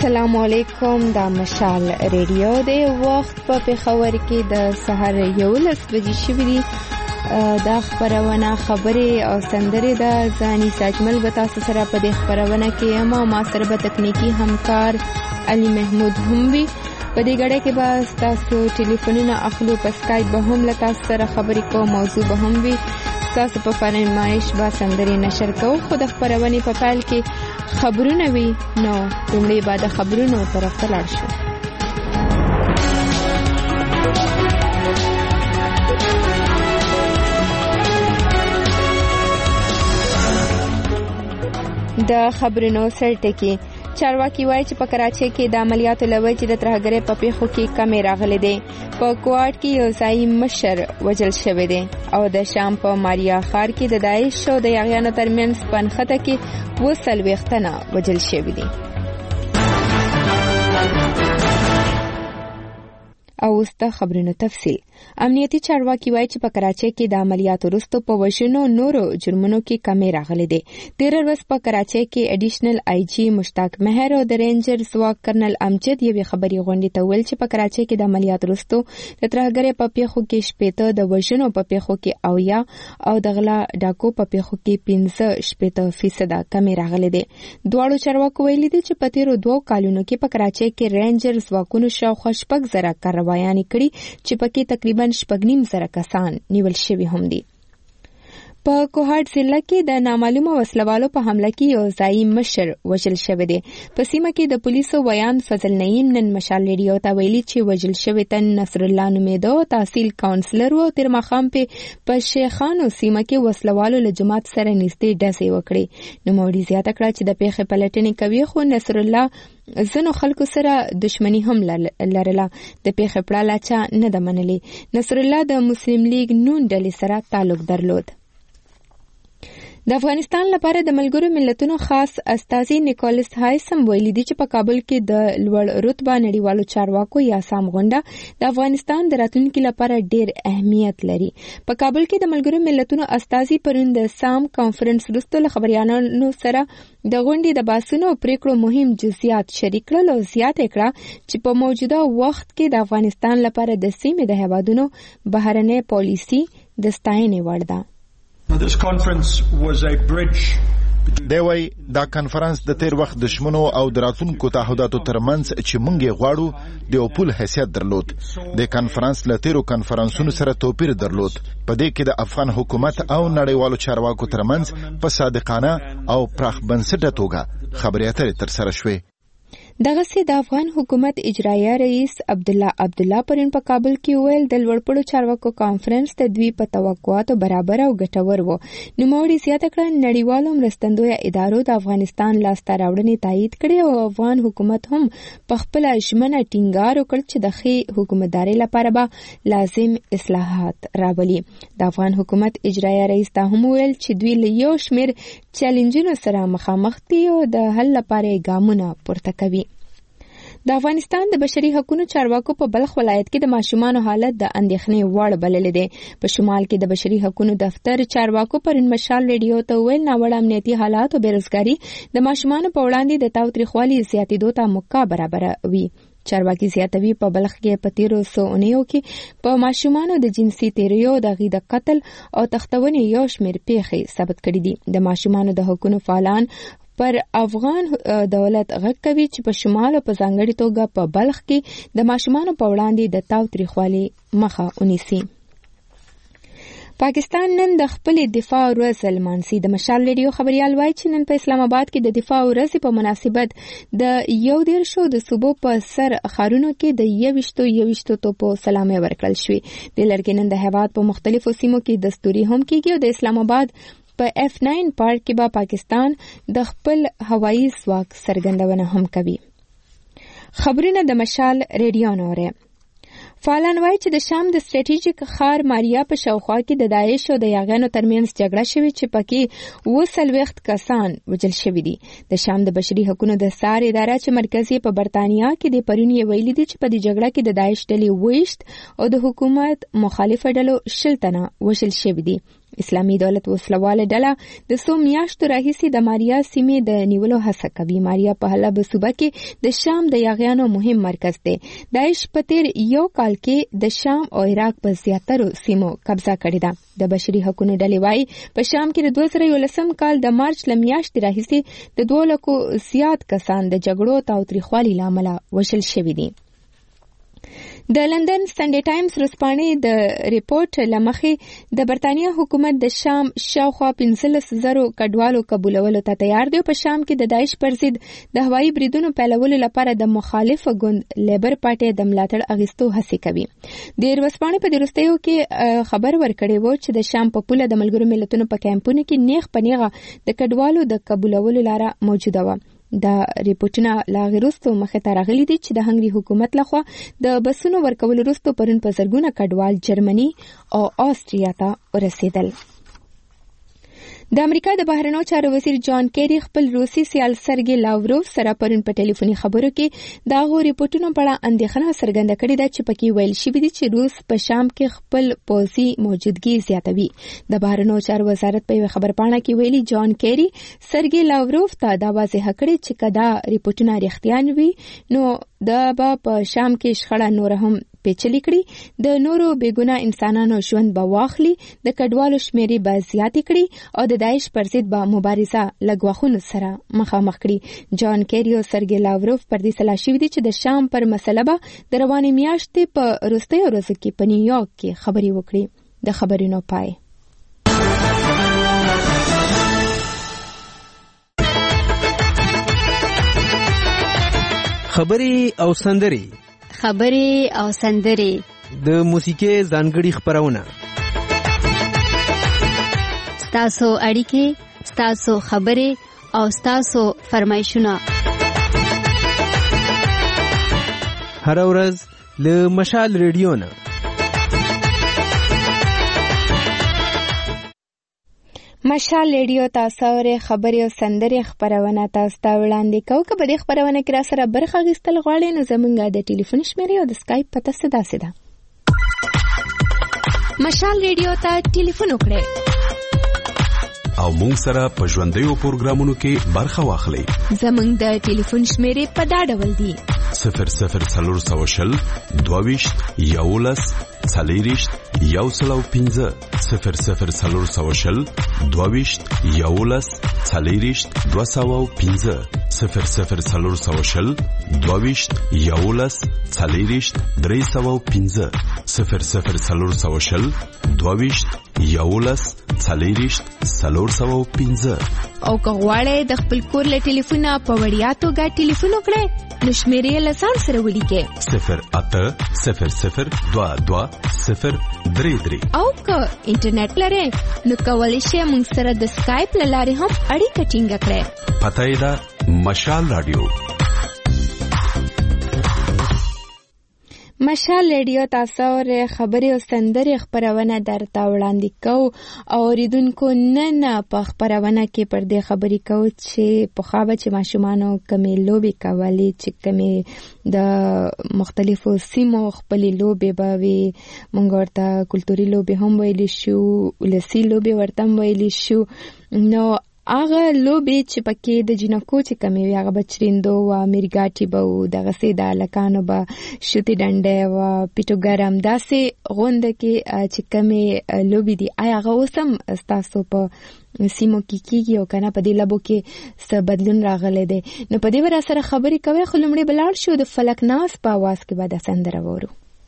السلام علیکم. دا مشال ریډیو دی. وخت په پېښور کې د سهار 11 بجې شوي دي. دا خبرونه خبرې او سندرې د ځاني ساجمل به تاسو سره په دې خبرونه کې اما ما سره به تکنیکی همکار علي محمود هم وي. په دې غړې کې به تاسو ټلیفونونه اخلو، په سکایپ به هم له تاسو سره خبرې کوو، موضوع به هم وي. تاسو په فرمایش به سندرې نشر کوو. خو د خبرونې په پیل کې خبرونه وي، نو لومړی به د خبرونو طرف ته لاړ شو. د خبرونو سرټکی چارواکي وایي چې په کراچۍ کې د عملیاتو له وجې د ترهګرۍ په پیښو کې کمې راغلي دي. په کوټ کې یو ځایي مشر وژل شوی دی او د شام په ماریا ښار کې د داعش او د یاغیانو ترمنځ په نښته کې 40 تنه وژل شوي دي. او اوس د خبرونو تفصیل. امنیتي چارواکي وایي چې په کراچۍ کې د عملیاتو وروسته په وژنو نورو جرمونو کې کمې راغلي دي. تېره ورځ په کراچۍ کې اډیشنل آی جی مشتاق مهر او د رینجر ځواک کرنل امجد یوې خبري غونډې ته ویل چې په کراچۍ کې د عملیاتو وروسته د ترهګرۍ په پیښو کې 70، د وژنو په پیښو کې 80 او د غلا ډاکو په پیښو کې 65% کمې راغلي دي. دواړو چارواکو ویلي دي چې په تېرو 2 کالونو کې په کراچۍ کې رینجر ځواکونو شاوخوا 6,000 کاروایانې کړي چې پکې تقریبا 9,500 کسان نیول شوي هم دي. په کوهاټ ضلع کې د نامعلومه وسلوالو په حمله کې یو ځایي مشر وژل شوی دی. په سیمه کې د پولیسو ویان فضل نعیم نن مشال ریډیو ته ویلي چې وژل شوی تن نصر الله نومېده، تحصیل کاونسلر و. تېر ماښام په شیخانو سیمه کې وسلوالو له جماعت سره نږدې ډزې وکړې. نوموړي زیاته کړه چې د پیښې پلټنې کوي، خو نصر الله ځینو خلکو سره دښمني هم لرله. د پیښې پړاله چا نه ده منلې. نصر الله د مسلم لیگ نون ډلې سره تعلق درلود. د افغانستان لپاره د ملګرو ملتونو خاص استازي نیکولس هایسم ویلي دي چې په کابل کې د لوړ رتبه نړیوالو چارواکو یا سام غونډه د افغانستان د راتلونکي لپاره ډېر اهمیت لري. په کابل کې د ملګرو ملتونو استازي پرون د سام کانفرنس وروسته له خبريالانو سره د غونډې د بحثونو او پریکړو مهم جزئیات شریک کړل او زیاته کړه چې په موجوده وخت کې د افغانستان لپاره د سیمې د هیوادونو بهرنۍ پالیسي د ستاینې وړ ده. This conference was a bridge. دوی دا کنفرانس د تیر وخت دشمنو او دراتونکو تعهداتو ترمنځ چې مونږ غواړو د پول حیثیت درلود. د کنفرانس له تیرو کنفرانسونو سره توپیر درلود. په دې کې د افغان حکومت او نړیوالو چارواکو ترمنځ په صادقانه او پراخ بنسټه توګه خبرې اترې ترسره شوې. دغه سي د افغان حکومت اجرایه رئیس عبدالله پرون په کابل کې ویل د لوړپوړو چارواکو کانفرنس د دوی په توقعاتو برابر او ګټور و. نوموړي زیاته کړه نړیوالو مرستندویه ادارو د افغانستان لاسته راوړنې تایید کړې او افغان حکومت هم په خپل ژمنه ټینګار وکړ چې د ښې حکومتدارۍ لپاره به لازم اصلاحات راولي. د افغان حکومت اجرایه رئیس ته هم ویل چې دوی له یو شمېر چیلنجونو سره مخامخ دي او د حل لپاره ګامونه پورته کوي. د افغانستان د بشري حقوقو چارواکو په بلخ ولایت کې د ماشومانو حالت د اندېښنې وړ بللی دی. په شمال کې د بشري حقوقو دفتر چارواکو پرون مشال ریډیو ته ویل ناوړه امنیتي حالات او بیروزګاري د ماشومانو په وړاندې د تاوتریخوالي زیاتېدو ته موقع برابروي. چارواکي زیاتوي په بلخ کې په تیرو 100 اونیو کې په ماشومانو د جنسي تیریو، د هغوی د قتل او تښتونې یو شمېر پیښې ثبت کړي دي. د ماشومانو د حقوقو فعالان پر افغان دولت غږ کوي چې په شمال او په ځانګړې توګه په بلخ کې د ماشومانو په وړاندې د تاوتریخوالي مخه ونیسي. پاکستان نن د خپل دفاع ورځ لمانځي. د مشال ریډیو خبريال وایي چې نن په اسلام آباد کې د دفاع ورځ په مناسبت د 11 د صوبو په سر ښارونو کې د 21 توپو سلامي ورکړل شوې. د لړګي نن د هیواد په مختلفو سیمو کې دستوري هم کیږي او د اسلام آباد په F9 پارک کې به پاکستان د خپل هوایي ځواک څرګندونه هم کوي. خبرونه د مشال ریډیو نوره. فعالان وایي چې د شام د ستراتیژیک ښار ماریا په شاوخوا کې د داعش او د یاغیانو ترمنځ جګړه شوې چې پکې 40 کسان وژل شوي دي. د شام د بشري حقوقو د سار اداره چې مرکزي په برتانیا کې د پرون یې ویلي دي چې په دې جګړه کې د داعش ډلې 20 او د حکومت مخالفه ډلو 60 تنه وژل شوي دي. اسلامي دولت وسلواله ډله د څو میاشتو راهیسې د ماریا سیمې د نیولو هڅه کوي. ماریا په حلب صوبه کې د شام د یاغیانو مهم مرکز دی. داعش په تیر یو کال کې د شام او عراق په زیاترو سیمو قبضه کړې ده. د بشري حقوقو ډلې وايي په شام کې د 2011 کال د مارچ له میاشتې راهیسې د 2 لکو زیات کسان د جګړو او تاوتریخوالي له امله وژل شوي دي. د لندن سنډي ټایمز ورځپاڼې د ریپورت لمخې د برتانیا حکومت د شام شاوخوا 15,000 کډوالو قبولولو ته تیار دی. په شام کې د داعش پر ضد د هوایي بریدونو پیلولو لپاره د مخالف ګوند لیبر پارټي د ملاتړ اغوستو هڅې کوي. د ورځپاڼې په وروستیو کې خبر ورکړی و چې د شام په پوله د ملګرو ملتونو په کیمپونو کې نیغ په نیغه د کډوالو د قبولولو لاره موجوده و. دا ریپورتونه لا غیرستو مخه ته راغلي دي چې د هنګري حکومت لخوا د بسونو ورکولو وروسته پرون په زرګونه کډوال جرمني او آسټریا ته ورسېدل. د امریکا د بهرنیو چارو وزیر جان کیری خپل روسي سیال سرګي لاوروف سره پرون په ټلیفوني خبرو کې دا غو ریپورتونو په اړه اندېښنه څرګنده کړې ده چې پکې ویل شوی دی چې روس په شام کې خپل پوځي موجودګي زیاتوي. د بهرنیو چارو وزارت په خبرپاڼه کې ویلي جان کیری سرګي لاوروف ته دا واضح کړی چې کدا ریپورتونه رښتیا وي نو دا به په شام کې شخړه نور هم پیچلې کړي، د نورو بیګونه انسانانو ژوند به واخلي، د کډوالو شمیرې به زیاتې کړي او د داعش پر ضد به مبارزه له ګواښونو سره مخامخ کړي. جان کیری او سرګي لاوروف پر دې سلا شوي دي چې د شام پر مسله به د روانې میاشتې په وروستیو ورځو کې په نیویارک کې خبرې وکړي. د خبرونو پای. خبرې او سندرې د موسیقي ځانګړي خبرونه ستاسو اړیکې، ستاسو خبرې او ستاسو فرمایشونه هر ورځ له مشال ریډیو نه. مشال ریډیو تاسو ورې خبرې او سندرې خبرونه تاسو ته وړاندې کوو. که په دې خبرونه کې را سره برخه اخیستل غواړئ نو زموږ د ټلیفون شمیرې او د اسکایپ پته ستاسو ده. مشال ریډیو ته ټلیفون وکړئ او مونږ سره په ژوندیو پروګرامونو کې برخه واخلئ. زموږ د ټلیفون شمیرې په دا ډول دي: 0040 22 11 40 105 0040 22 11 40 205 0040 22 11 40 305 0040 22 11 40 305. او که غواړئ د خپل کور له ټلیفونه په وړیا توګه ټلیفون وکړئ نو شمیرې له ځان سره ولیکئ 080022 او که انټرنیټ لرئ نو کولی شئ موږ سره د اسکایپ له لارې هم اړیکه ټینګه کړئ. پته یې ده مشال رادیو. مشال ریډیو تاسو ورې خبرې او سندرې خبرونه درته وړاندې کوو. اوریدونکو نن په خبرونه کې پر دې خبرې کوو چې پخوا به چې ماشومانو کمې لوبې کولې، چې کمې د مختلفو سیمو خپلې لوبې به وي، موږ ورته کلتوري لوبې هم ویلی شو، ولسي لوبې ورته هم ویلی شو. نو هغه لوبې چې پکې د جنکو چې کمې وي هغه به چریندو و، میرګاټي به و، دغسې د هلکانو به شوتې ډنډی و، پیټو ګرم، داسې غونډه کې چې کمې لوبې دي آیا هغه اوس هم ستاسو په سیمو کې کېږي او که نه په دې لبو کې څه بدلون راغلی دی؟ نو په دې به را سره خبرې کوئ. خو لومړی به لاړ شو د فلک ناز په اواز کې به دا سندره واورو.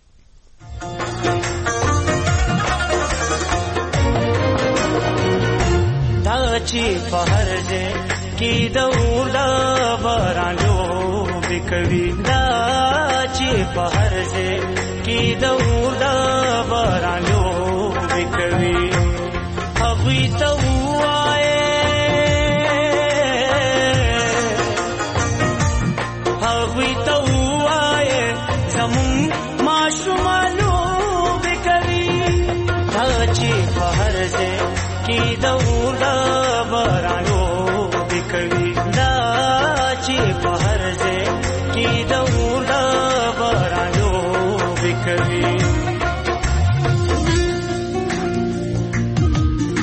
چې په هر ځای کې د اولا بارانو بکوي، دا چې په هر ځای کې د اولا بارانو بکوي، هغوی ته ووایې زمون ماشومانو بکوي، دا چې په هر ځای کې د اولا بارانو بکوي، دا چې په هر ځای کې د اولا بارانو بکوي.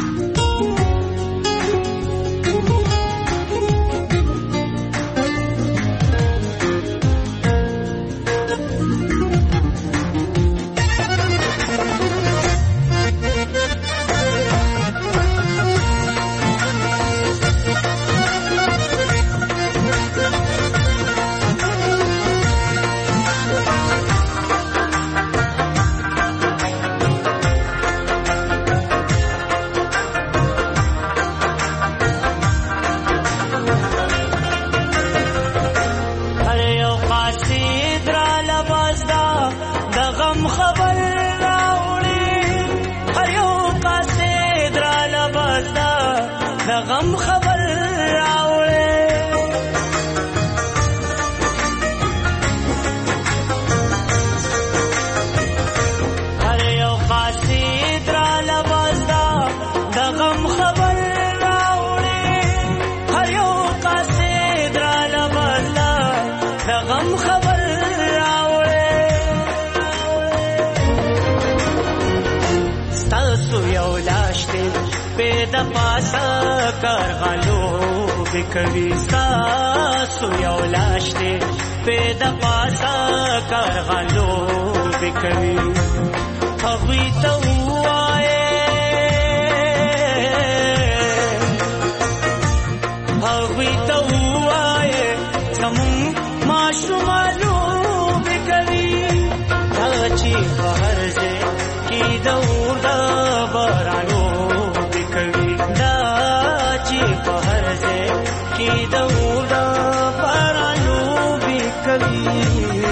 ستاسو یو لاش دی په د پاسه کارغالو بکوي ستاسو یو لاش دی په د پاسه کارغالو بکوي هغوی ته ووایې هغوی ته ووایې زمونږ ماشومان لوبې کوي هغه چې په هر ځای کې د اور د باران لوبې کوي دا چې په هر ځای کې د اور د باران لوبې کوي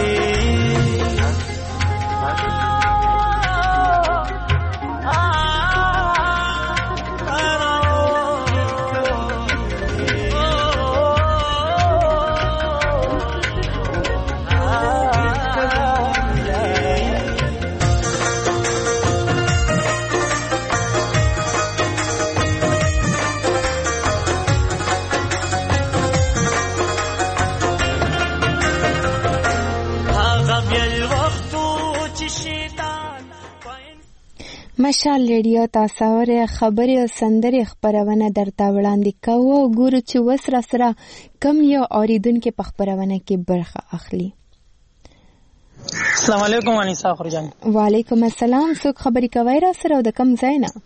مشال ریډیو تاسو ورې خبرې او سندرې خبرونه درته وړاندې کوو او ګورو چې وس را سره کم یو اوریدونکو په خبرونه کې برخه اخلي. السلام علیکم انیسا خورجان. وعلیکم السلام. څوک خبرې کوي را سره او د کم ځای نه؟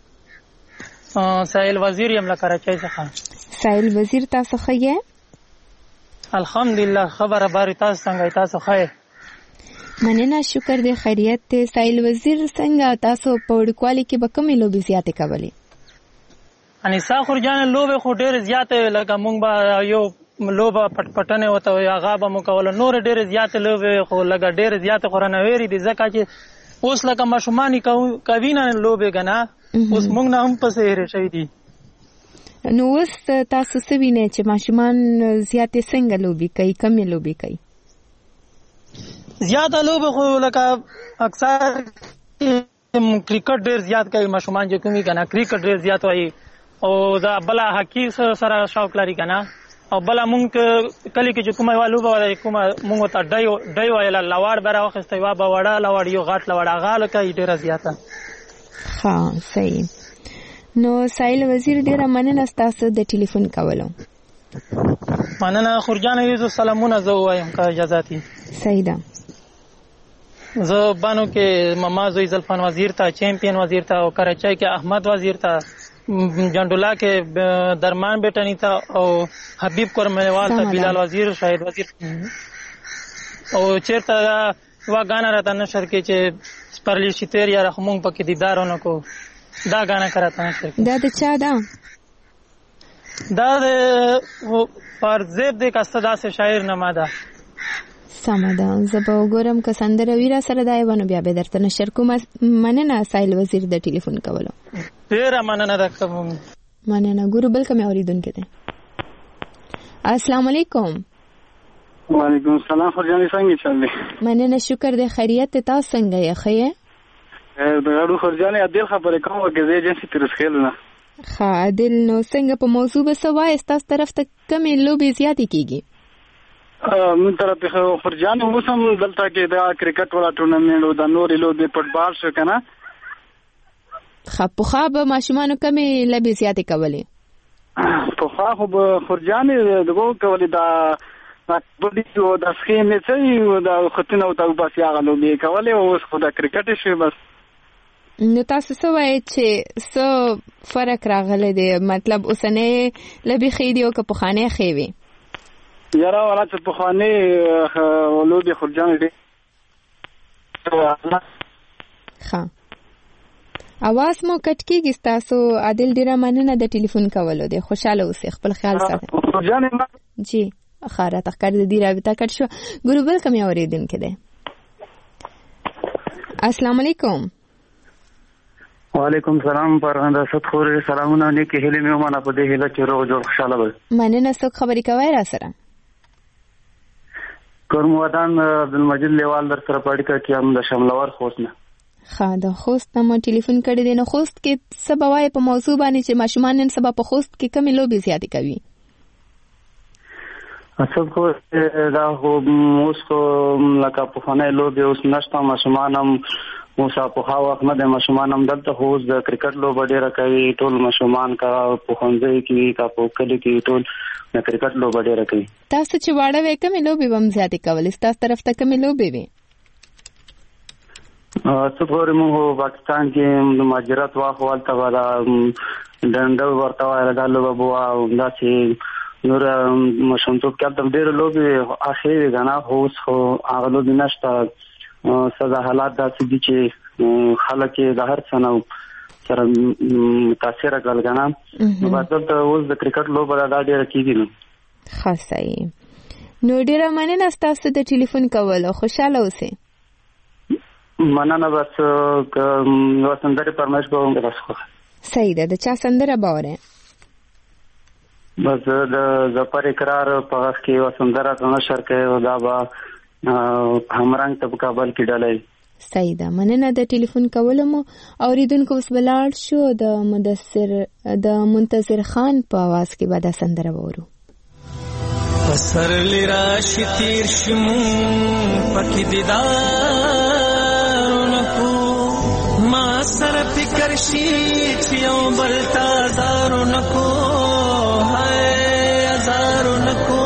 سائل وزیر یم له کراچۍ څخه. سائل وزیر تاسو ښه یې؟ الحمدلله خبره بار تاسو څنګه تاسو ښه؟ مننه شکر دې خیریت ته. سائل وزیر څنګه تاسو په وړوکوالي کې به کومې لوبې زیاتې کولې؟ انیسا خورجان لوبې خو ډېرې زیاتې لکه مونږ به یو لوبه پټپټنې ورته وایي هغه به مو کوله نورې ډېرې زیاتې لوبې خو لکه ډېرې زیاتې خو رانه ویرې دي ځکه چې اوس لکه ماشومان کوي نه لوبې که نه اوس مونږ نه هم پسې هېرې شوي دي. نو اوس تاسو څه وینئ چې ماشومان زیاتې څنګه لوبې کوي کمې لوبې کوي؟ زیاته لوبه خو لکه اکثر کرکټ ډېر زیات کوي ماشومان چې کومي که نه کرکټ ډېر زیات وایي او دا بله هاکي سره شوق لري که نه او بله مونږ کلي کې چې کومه یوه لوبه وایي کومه مونږ ورته ډی ویله لواړ به راواخېسته یوه به وړه لواړ یو غټ لواړ هغه کوي ډېره زیاته. ښه صحیح. نو سائل وزیر ډېره مننه ستاسو د ټلیفون کولو. مننه خورجانه یوزو سلامونه زه ووایم که اجازاتي. صحیح ده. زه بانو کې ماما زوی زلفان وزیر ته چیمپئن وزیر ته او کراچۍ کې احمد وزیر ته جنډولا کې درمان بیٹنی ته او حبیب کورمنوال ته بلال وزیر شاهد وزیر او چیرته وا غانا راته نشر کې چې سپرلی شتیر یا رحمون پکې دیدارونه کو دا غانا کراته نشر دا د چا ده؟ دا د پرزیب د کستدا سے شاعر نما ده. سمه ده زه به وګورم که سندره وي را سره دا یې ونه بیا به درته نشر کوم. مننه سائل وزیر د ټلیفون کولو. ډېره مننه ده. مننه. ګورو بل کومې اورېدونکی دی. السلام علیکم. وعلیکم السلام خورجانې څنګه چل دی؟ مننه شکر دی خیریت ته. تاسو څنګه یې ښه یې؟ د غاړو خورجانې عادل خبرې کوم که زه ایجنسي ترسخیلو نه. ښه عادل نو څنګه په موضوع به څه وایې ستاسو طرف ته کومې لوبې زیاتې کېږي؟ من طرف ته خورجانې اوس هم دلته کې دا کرکټ والا ټورنمنټ او دا نورې لوبې فوټبال شو که نه. ښه پخوا به ماشومانو کومې لوبې زیاتې کولې؟ پخوا خو به خورجانې دغه کولې دا کبډي او دا سخیمې څه دا خطونه او دا بس هغه لوبې کولې اوس خو دا کرکټ شوی بس. نو تاسو څه وایئ چې څه فرق راغلی دی مطلب اوسنۍ لوبې ښې دي او که پخوانۍ ښې وي؟ یاره والا چې پخوانۍ لوبې خورجانې دي. ښه اواز مو کټ کېږي ستاسو. عادل ډېره مننه د ټلیفون کولو دی. خوشحاله اوسئ خپل خیال ساتئ. جی ښه راته ښکاري د دې رابطه کټ شوه. ګورو بل کوم یو اورېدونکی دی. السلام علیکم. وعلیکم سلام. پرغنده ست خورې سلامونه نیکې هیلې مې ومنه په دې هیله چې روغ جوړ خوشحاله به. مننه. څوک خبرې کوئ را سره؟ کرم ودان عبدالمجید لیوال در سره په اړیکه کې یم د شملور خوست نه. ښه د خوست نه مو ټلیفون کړی دی. نو خوست کې څه به وایې په موضوع باندې چې ماشومان نن سبا په خوست کې کومې لوبې زیاتې کوي؟ اصل خو دا خو اوس خو لکه پخوانۍ لوبې اوس نشته. ماشومان هم موسی پوها وخت نه د ماشومان هم دلته خو د کرکټ لوبه ډیره کوي ټول ماشومان کا په ښوونځي کې کا په کلي کې ټول د کرکټ لوبه ډیره کوي. تاسو چې واړه وې کومې لوبې به هم زیاتې کولې تاسو طرف ته کومې لوبې وې؟ څه پورې موږ پاکستان کې د مهاجرت واخ والته ولا ډنډو ورته وایي دا لوبه بوا دا چې نور مشونتوب کې د ډیرو لوبې اخیری غنا هوس هو هغه لوبې نشته سزا حالات داسې دي چې خلک د هر څه نو سره متاثر کړل غنا نو بدل ته اوس د کرکټ لوبه دا ډیره کیږي نو خاصه نو ډیره مننه تاسو د ټلیفون کول او خوشاله اوسئ. مننه بس وسندره پرمش کوم راسخه صحیح ده. د چا سندره باوره بس د زپر اقرار په وخت کې وسندره نشر کوي او دا با همرنګ په کابل کې ډالای. صحیح ده. مننه د ټلیفون کولم اوریدونکو اوس بلاړ شو د منتظر خان په आवाज کې به دا سندره وورو. پسر لرا شتیر شمو پکې دیدار نکو ما سره فکر شي چې یو بل تازار نکو هاي ازار نکو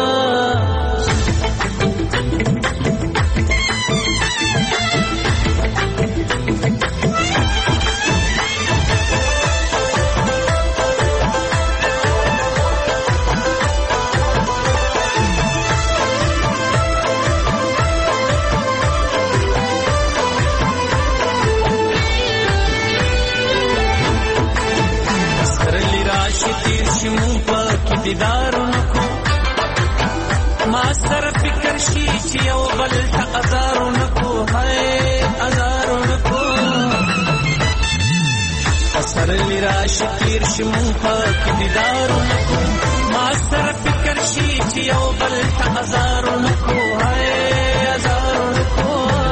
دیدارو نکو ما سره فکر شي چې یو بل ته ازارو نکو هاي ازارو نکو اثر لرا شکیر شمو پاک دیدارو نکو ما سره فکر شي چې یو بل ته ازارو نکو هاي ازارو نکو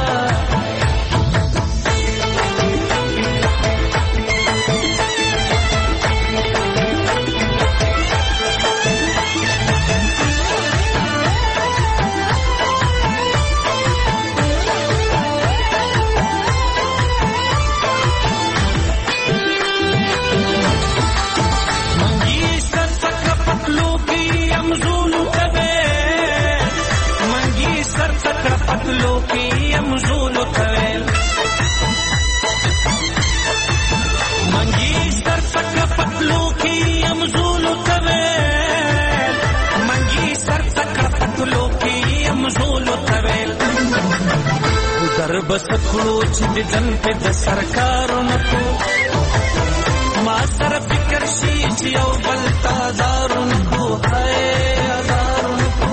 بس کړو چې د جن په د سرکارو نکو ما سره فکر شي چې یو بل تازارو نکو هاي ازارو نکو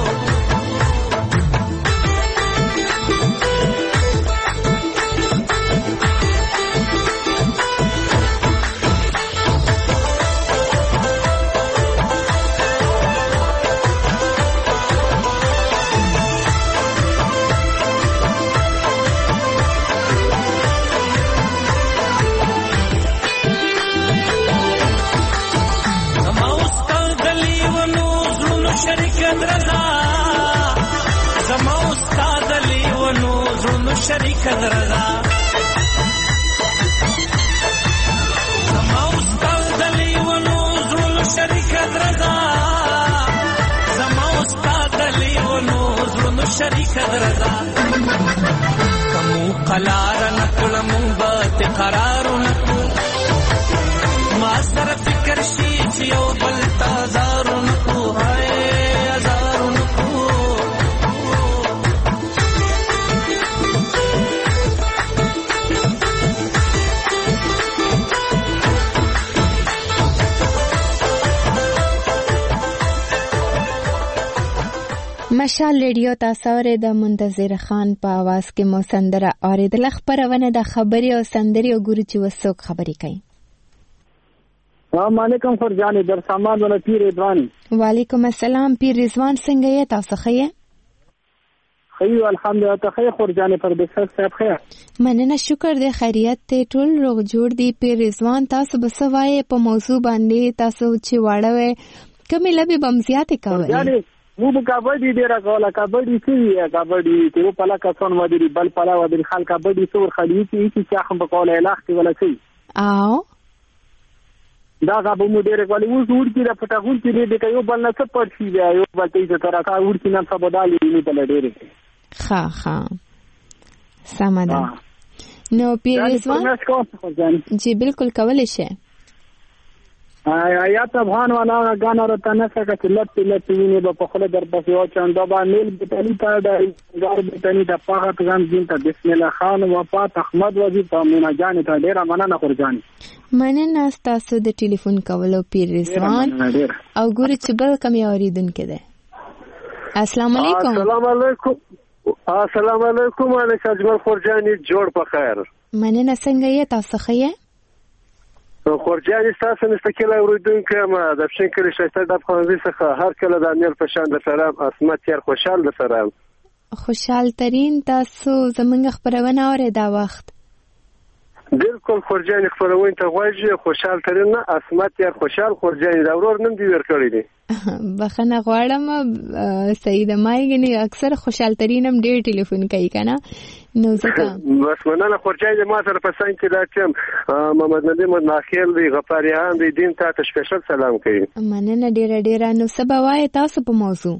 شریک درزا زما استاد دلی ونو زول شریک درزا زما استاد دلی ونو زول شریک درزا کمو قلار نکل منبت قرار نکو ما سره فکر شي چې یو بل تازارو نکو هاي ازارو نکو مشال ریډیو تاسو اورئ د منتظر خان په आवाज کې مو سندره اوریدل خبرونه د خبري او سندري او ګوري چې وسوک خبري کوي. السلام علیکم فرجان در سامان ولا پیر رضوان. وعلیکم السلام پیر رضوان څنګه یې تاسو ښه؟ خیو الحمدلله ته خیر فرجان پر دې صاحب خیر. مننه شکر دې خیریت ته ټول روغ جوړ دی. پیر رضوان تاسو بسوای په موضوع باندې تاسو چې واړوي کومې لبي بم زیاتې کوي؟ مو کبډي ډیره کوله کبډي څه کبډي ته په لکه څون ودی بل پلا ودی خلک کبډي څور خلی چې هم په کوله الاخ کې ولا شي او دا غو مو ډیره کوله اوس ورکی را پټاغون کې دې کوي بل نه څه پړشي دی یو بل ته تر کا ورکی نه څه بدالي نه بل ډیره ها سمدا نو پیرزوان جی بالکل کولای شي یا ته افغان والا غانا رته نه څنګه چې لټ ویني په خله در پسې او چاندا باندې بتلی ته د غار بتلی د پاغه تغم دین ته بسم الله خان وفات احمد وزیر په مینا جان ته ډیر مننه خورجان مننه تاسو د ټلیفون کولو پیرزوان او ګوري چې بل کم اوریدونکو ده السلام علیکم السلام علیکم علیک اجمل خورجانی جوړ په خیر مننه څنګه یې تاسو ښه خورجانی تاسو مستقله اوریدونکو ما د شینکری شایسته د افغانستان څخه هر کله د امیر په شان د سلام اسمت یار خوشحال د سلام خوشحال ترين تاسو زمونږ خبرونه اورئ دا وخت بالکل خورجانی خبرونه ته غواړي خوشحال ترين نه اسمت یار خوشحال خورجانی دا ورور نن دی ورکړی دی بخنه غواړم سید مایګنی اکثر خوشحال ترين هم ډیر ټلیفون کوي کنه نو ځکه بس مننه خورجانی ما سره په سان کې دا چې محمد ندیم ناخیل دی غفاریان دی دین ته سپیشل سلام کوي مننه ډیر نو سبا وای تاسو په موضوع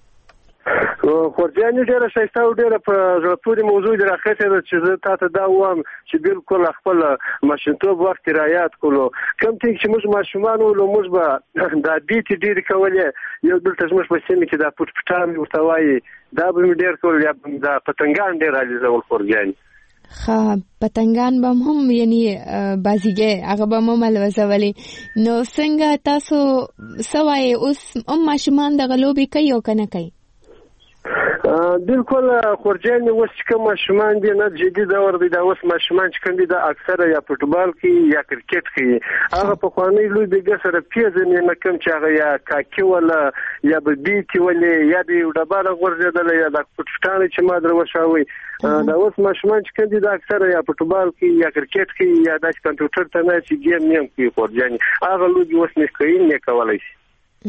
خورجانی ډیره شایسته او ډیره په زړه پورې موضوع دی راخته چې زه تاسو دا وایم چې بالکل خپل ماشینتوب وخت رعایت کولو کوم ټیک چې موږ ماشومان ولو موږ به د بیت ډیر کولې یو دلته موږ په سیمه کې دا پټان ورتوي دا به ډیر کول یا دا پتنګان ډیر راځول خورجانی پتنګان به هم یعنی بازیګه هغه به هم ملوځولي نو څنګه تاسو سوای اوس ماشومان د غلوبي کوي او کنه کوي بالکل خورجانی اوس کوم ماشومان دي نه جدي دور دی دا اوس ماشومان چې کوم دي د اکثره یا فوټبال کې یا کرکټ کې هغه په خواني لوی دغه سره پیژنې نه کوم چې هغه یا کاکي ولا یا بیتی ولا یا د ډباله غورځیدل یا د فوټبال چې ما درو شاوي دا اوس ماشومان چې کوم دي د اکثره یا فوټبال کې یا کرکټ کې یا د کمپیوټر ته نه چې گیم نیم کوي خورجانی هغه لوی اوس نه کوي نه کولای شي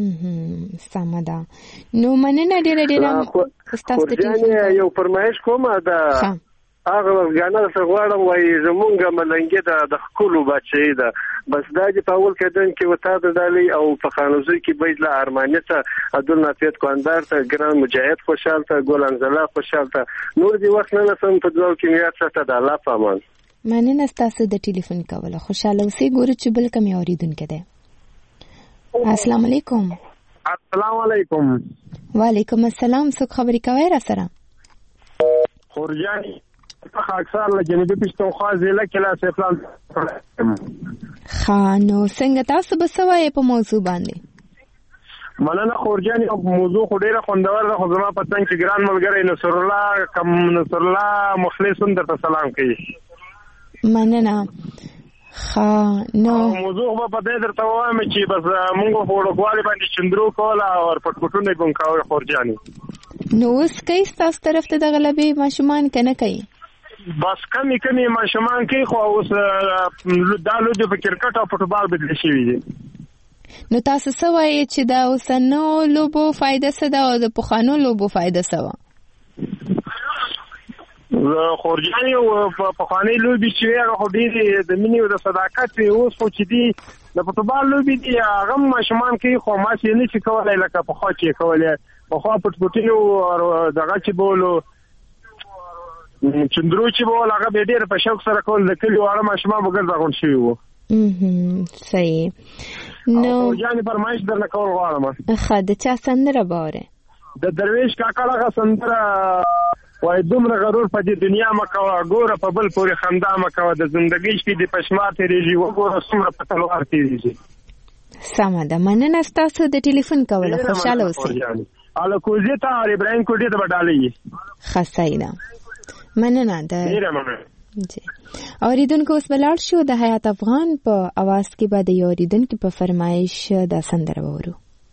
سمدا نو مننه ډیره استاد ته یو فرمایش کوم دا هغه غاڼه سره غواړم وای زمونږه ملنګي د خپلو بچی ده بس دا چې په اول کې دن کې وتا د دالي او په خانوزي کې بيد له ارمانیته عبدل نافیت کواندار ته ګران مجاهد خوشحال ته ګولان زلا خوشحال ته نور دی وخت نه سم په دوه کې میات ته د الله پامان مننه تاسو د ټلیفون کوله خوشاله اوسې ګورو چې بل کم اوریدونکو ده السلام علیکم السلام علیکم وعلیکم السلام څوک خبرې کوي را سره خورجانی په اکثر له جنوبي پښتونخوا ضلع کې لا سفلان نو څنګه تاسو بسوي په موضوع باندې مننه خورجانی موضوع ډیره خوندور ده خو زما په څنګه چې ګران ملګری نصر الله مخلصون درته سلام کوي مننه نو موضوع په دې درته وایم چې بس موږ په وړوکوالي باندې چندرو کوله او پټپټونه کوم کاوه خورجانی نو اوس کیس تاسو طرف ته د غلبې ماشومان کنه کوي بس کمی ماشومان کوي خو اوس دا لوی په کرکټ او فوټبال بدل شي دي نو تاسو سوای چې دا اوسنو لوبو فائدہ څه ده او د پخوانو لوبو فائدہ څه و خورجانی په خواني لوبي چې هغه ډېری د مینې او د صداقت اوس خو چې دی د فوټبال لوبي دی هغه ماشومان کې خو ما چې نه چې کولای لکه په خوا کې کولای په خوا پټپټیو او دغه چې بولو چندرو چې بول هغه به ډېر په شوق سره کول د کلی واړه ماشومان وګرځا غون شي وو صحیح نو خورجانی فرمایش درنه کول غواړم د چا سندره باوره د درویش کاکا هغه سندره وای دومره غرور په دې دنیا مکوه ګوره په بل پورې خندا مکوه د زندګۍ شپې د پښمار تیریږي وګوره څومره په تلوار تیریږي سمه ده مننه تاسو د ټلیفون کوله خوشاله اوسئ الکوزی ته ابراهیم کوټی ته وډالې خاصایدا مننه ده جی اوریدونکو اوس بلار شو د حیات افغان په आवाज کې بعد یو اوریدونکو په فرمایش د سندره وورو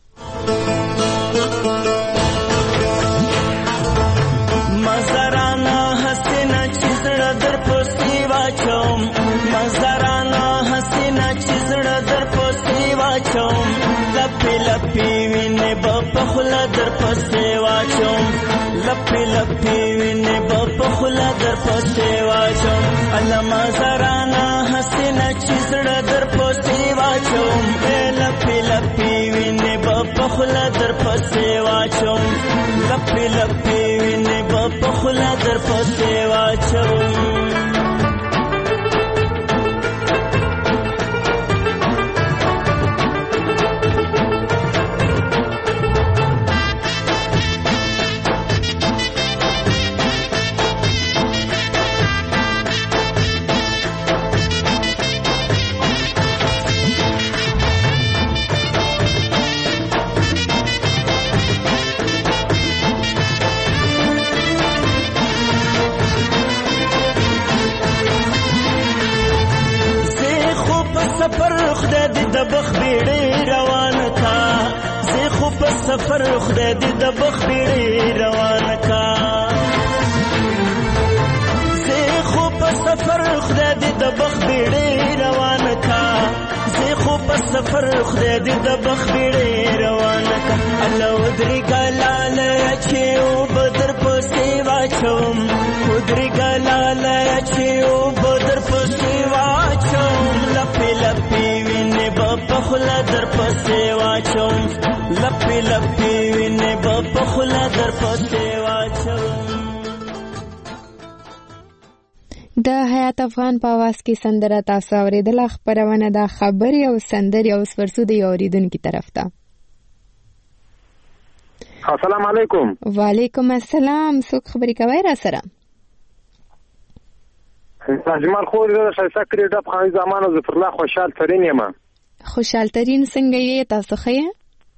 مزرانا حسینا چیزړه در پوسټي واچوم مزرانا حسینا چیزړه در پوسټي واچوم لپی لپی وینه په خله در پسې واچوم لپې لپې وینې به په خوله در پسې واچوم علما زرانه حسینه چې زړه در پسې واچوم لپې لپې وینې به په خوله در پسې واچوم لپې لپې وینې به په خوله در پسې واچوم سفر خدای دې د بخ بیړې روان کا زه خو په سفر خدای دې د بخ بیړې روان کا زه خو په سفر خدای دې د بخ بیړې روان کا الله ودري ګلاله چې او بدر پسې واچوم ودري ګلاله چې او بدر پسې واچوم لپې لپې وینې په خوله در پسې واچوم لپې لپې وینې په خوله در پسې واچوم. د حیات افغان په आवाज کې سندره تاسو اورېدله. خپرونه د خبرې او سندرې او سپرسو د اوریدونکو طرف ته. السلام علیکم. وعلیکم السلام. څوک خبرې کوي را سره؟ جمال خو د شایسته کړی د خان زمانه ظفر الله خوشحال ترين یم. خوشحال ترين څنګه یې تاسو ښه؟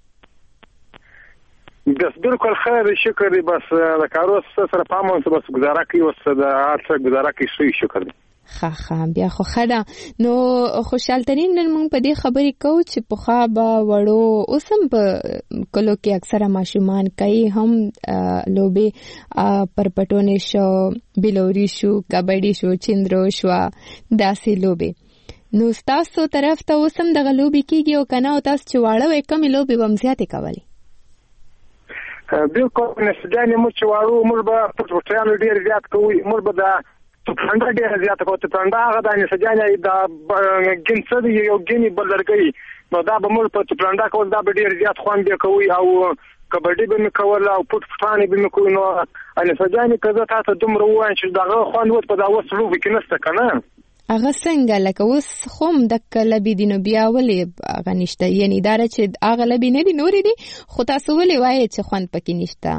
بس بالکل خیر شکر دی. بس د کارو سره پامون بس گزاره کوي او د هر گزاره کوي شي شکر دی. ښه بیا خو خدا نو خوشحال ترين نن موږ په دې خبرې کوو چې په خابه وړو اوسم په کلو کې اکثره ماشومان کوي هم لوبي پرپټونه شو بلوري شو کبډي شو چندرو شو داسې لوبي. نو تاسو طرف ته اوسم د غلوبي کېږي او کنه او تاسو چې واړو کم لوبي ومزياتې کوي؟ بالکل نسجانې مو چې واړو موږ به پټوټیانو ډېر زیات کوي. موږ به د پلانډا ډېر زیات کوي. پلانډا هغه د نسجانې د ګنڅ دی یو ګنی بلرګي نو دا به موږ په پلانډا کول دا به ډېر زیات خوند کوي او کبډي به مې کول او پټوټانې به مې کوي. نو نسجانې کزه تاسو دومره وایي چې دغه خوند وت په دا وسلو کې نشته کنه. هغه څنګه لکه اوس خوم د کلبي دینو بیا ولې هغه نشته؟ یعنی دا چې هغه لبي نه دي نورې دي خو تاسو ولې وایي چې خوند پکې نشته؟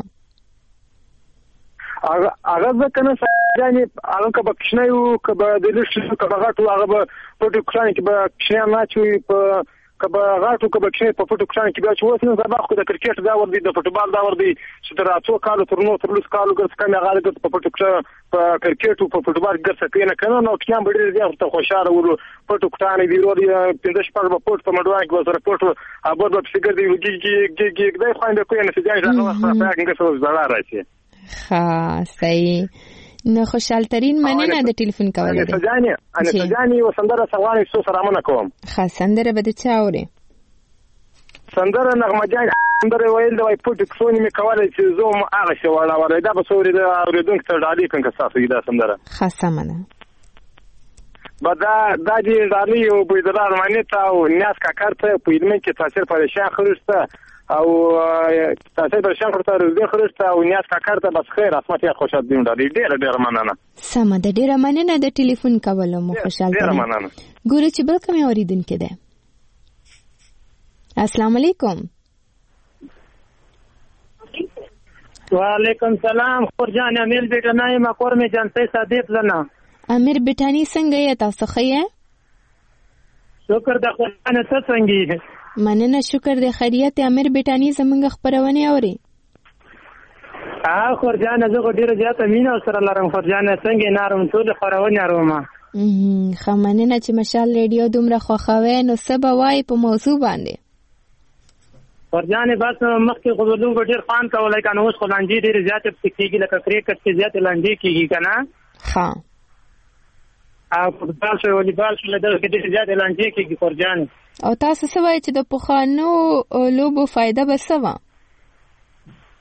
هغه ځکه نه یعنی هغه کبه کښنه یو کبه د لښتو کبه غاټو هغه به پټو کښانه کې به کښنه نه چوي په کبه غاټو کبه کښنه په پټو کښانه کې بیا چې وسنه سبا خو د کرکټ دا ور دي د فوټبال دا ور دي چې تر اتو کالو تر نو تر لس کالو ګرځ کمه غاړه ګرځ په پټو کښانه په کرکټ او په فوټبال ګرځ کینه کنه نو کښان به ډېر زیات ته خوشاله ورو پټو کښانه دی ورو 15 پاک په پټ په مډوان کې وسره پټو ابد په سیګر دی ګي دای خوانده کوی نه سجای راغله خپل څنګه څه زړه راځي. ها صحیح. نو خوشحال ترين مننه د ټلیفون کولو. انا سجاني وسندره سواني سو سلامونه کوم. ها سندره به چا اوري؟ سندره نغمه جان سندره ویل د وای پټ کښونی می کوله چې زوم هغه شو ولا دا به سوري د اوریدونکو ته ډالي کنه تاسو دا سندره. خاصه منه. بدا د دې ډالي او بيدلار معنی ته او نیاز کا کارته په علم کې تاثیر پریشان خرسته او تاسو به شان خرته روزي خرسته او نیاز کا کارته بس خیر اسمت یا خوشحال دین ډالي ډېر مننه. سم ده ډېر مننه د ټلیفون کولو مو خوشحال. ډېر مننه. ګوره چې بل کوم اوریدونکو ده. السلام علیکم. وعلیکم سلام. خورجان امیر بیٹانی ما کور می جنتی صدیق زنا. امیر بیٹانی څنګه یې تاسو ښه یې؟ شکر د خدای ته څنګه یې؟ مننه شکر د خیریت. امیر بیٹانی زمونږ خبرونه اوري؟ خورجان زه ډیره زیاته مینه سره لرم. خورجان څنګه نارم ټول خبرونه اورم. خمننه چې مشال ریډیو دومره خوښوي نو سبا وای په موضوع باندې. خورجان بس مخکې غوډلو ډیر خان کولای کنه اوس خلانجی ډیر زیاته کیږي لکه کرکټ کې زیاته لانجی کیږي کنه. ها او فوتبال شو والیبال شو له دغه ډیر زیاته لانجی کیږي خورجان. او تاسو څه وایي چې د پخوانو لوبو فائدہ به څه و؟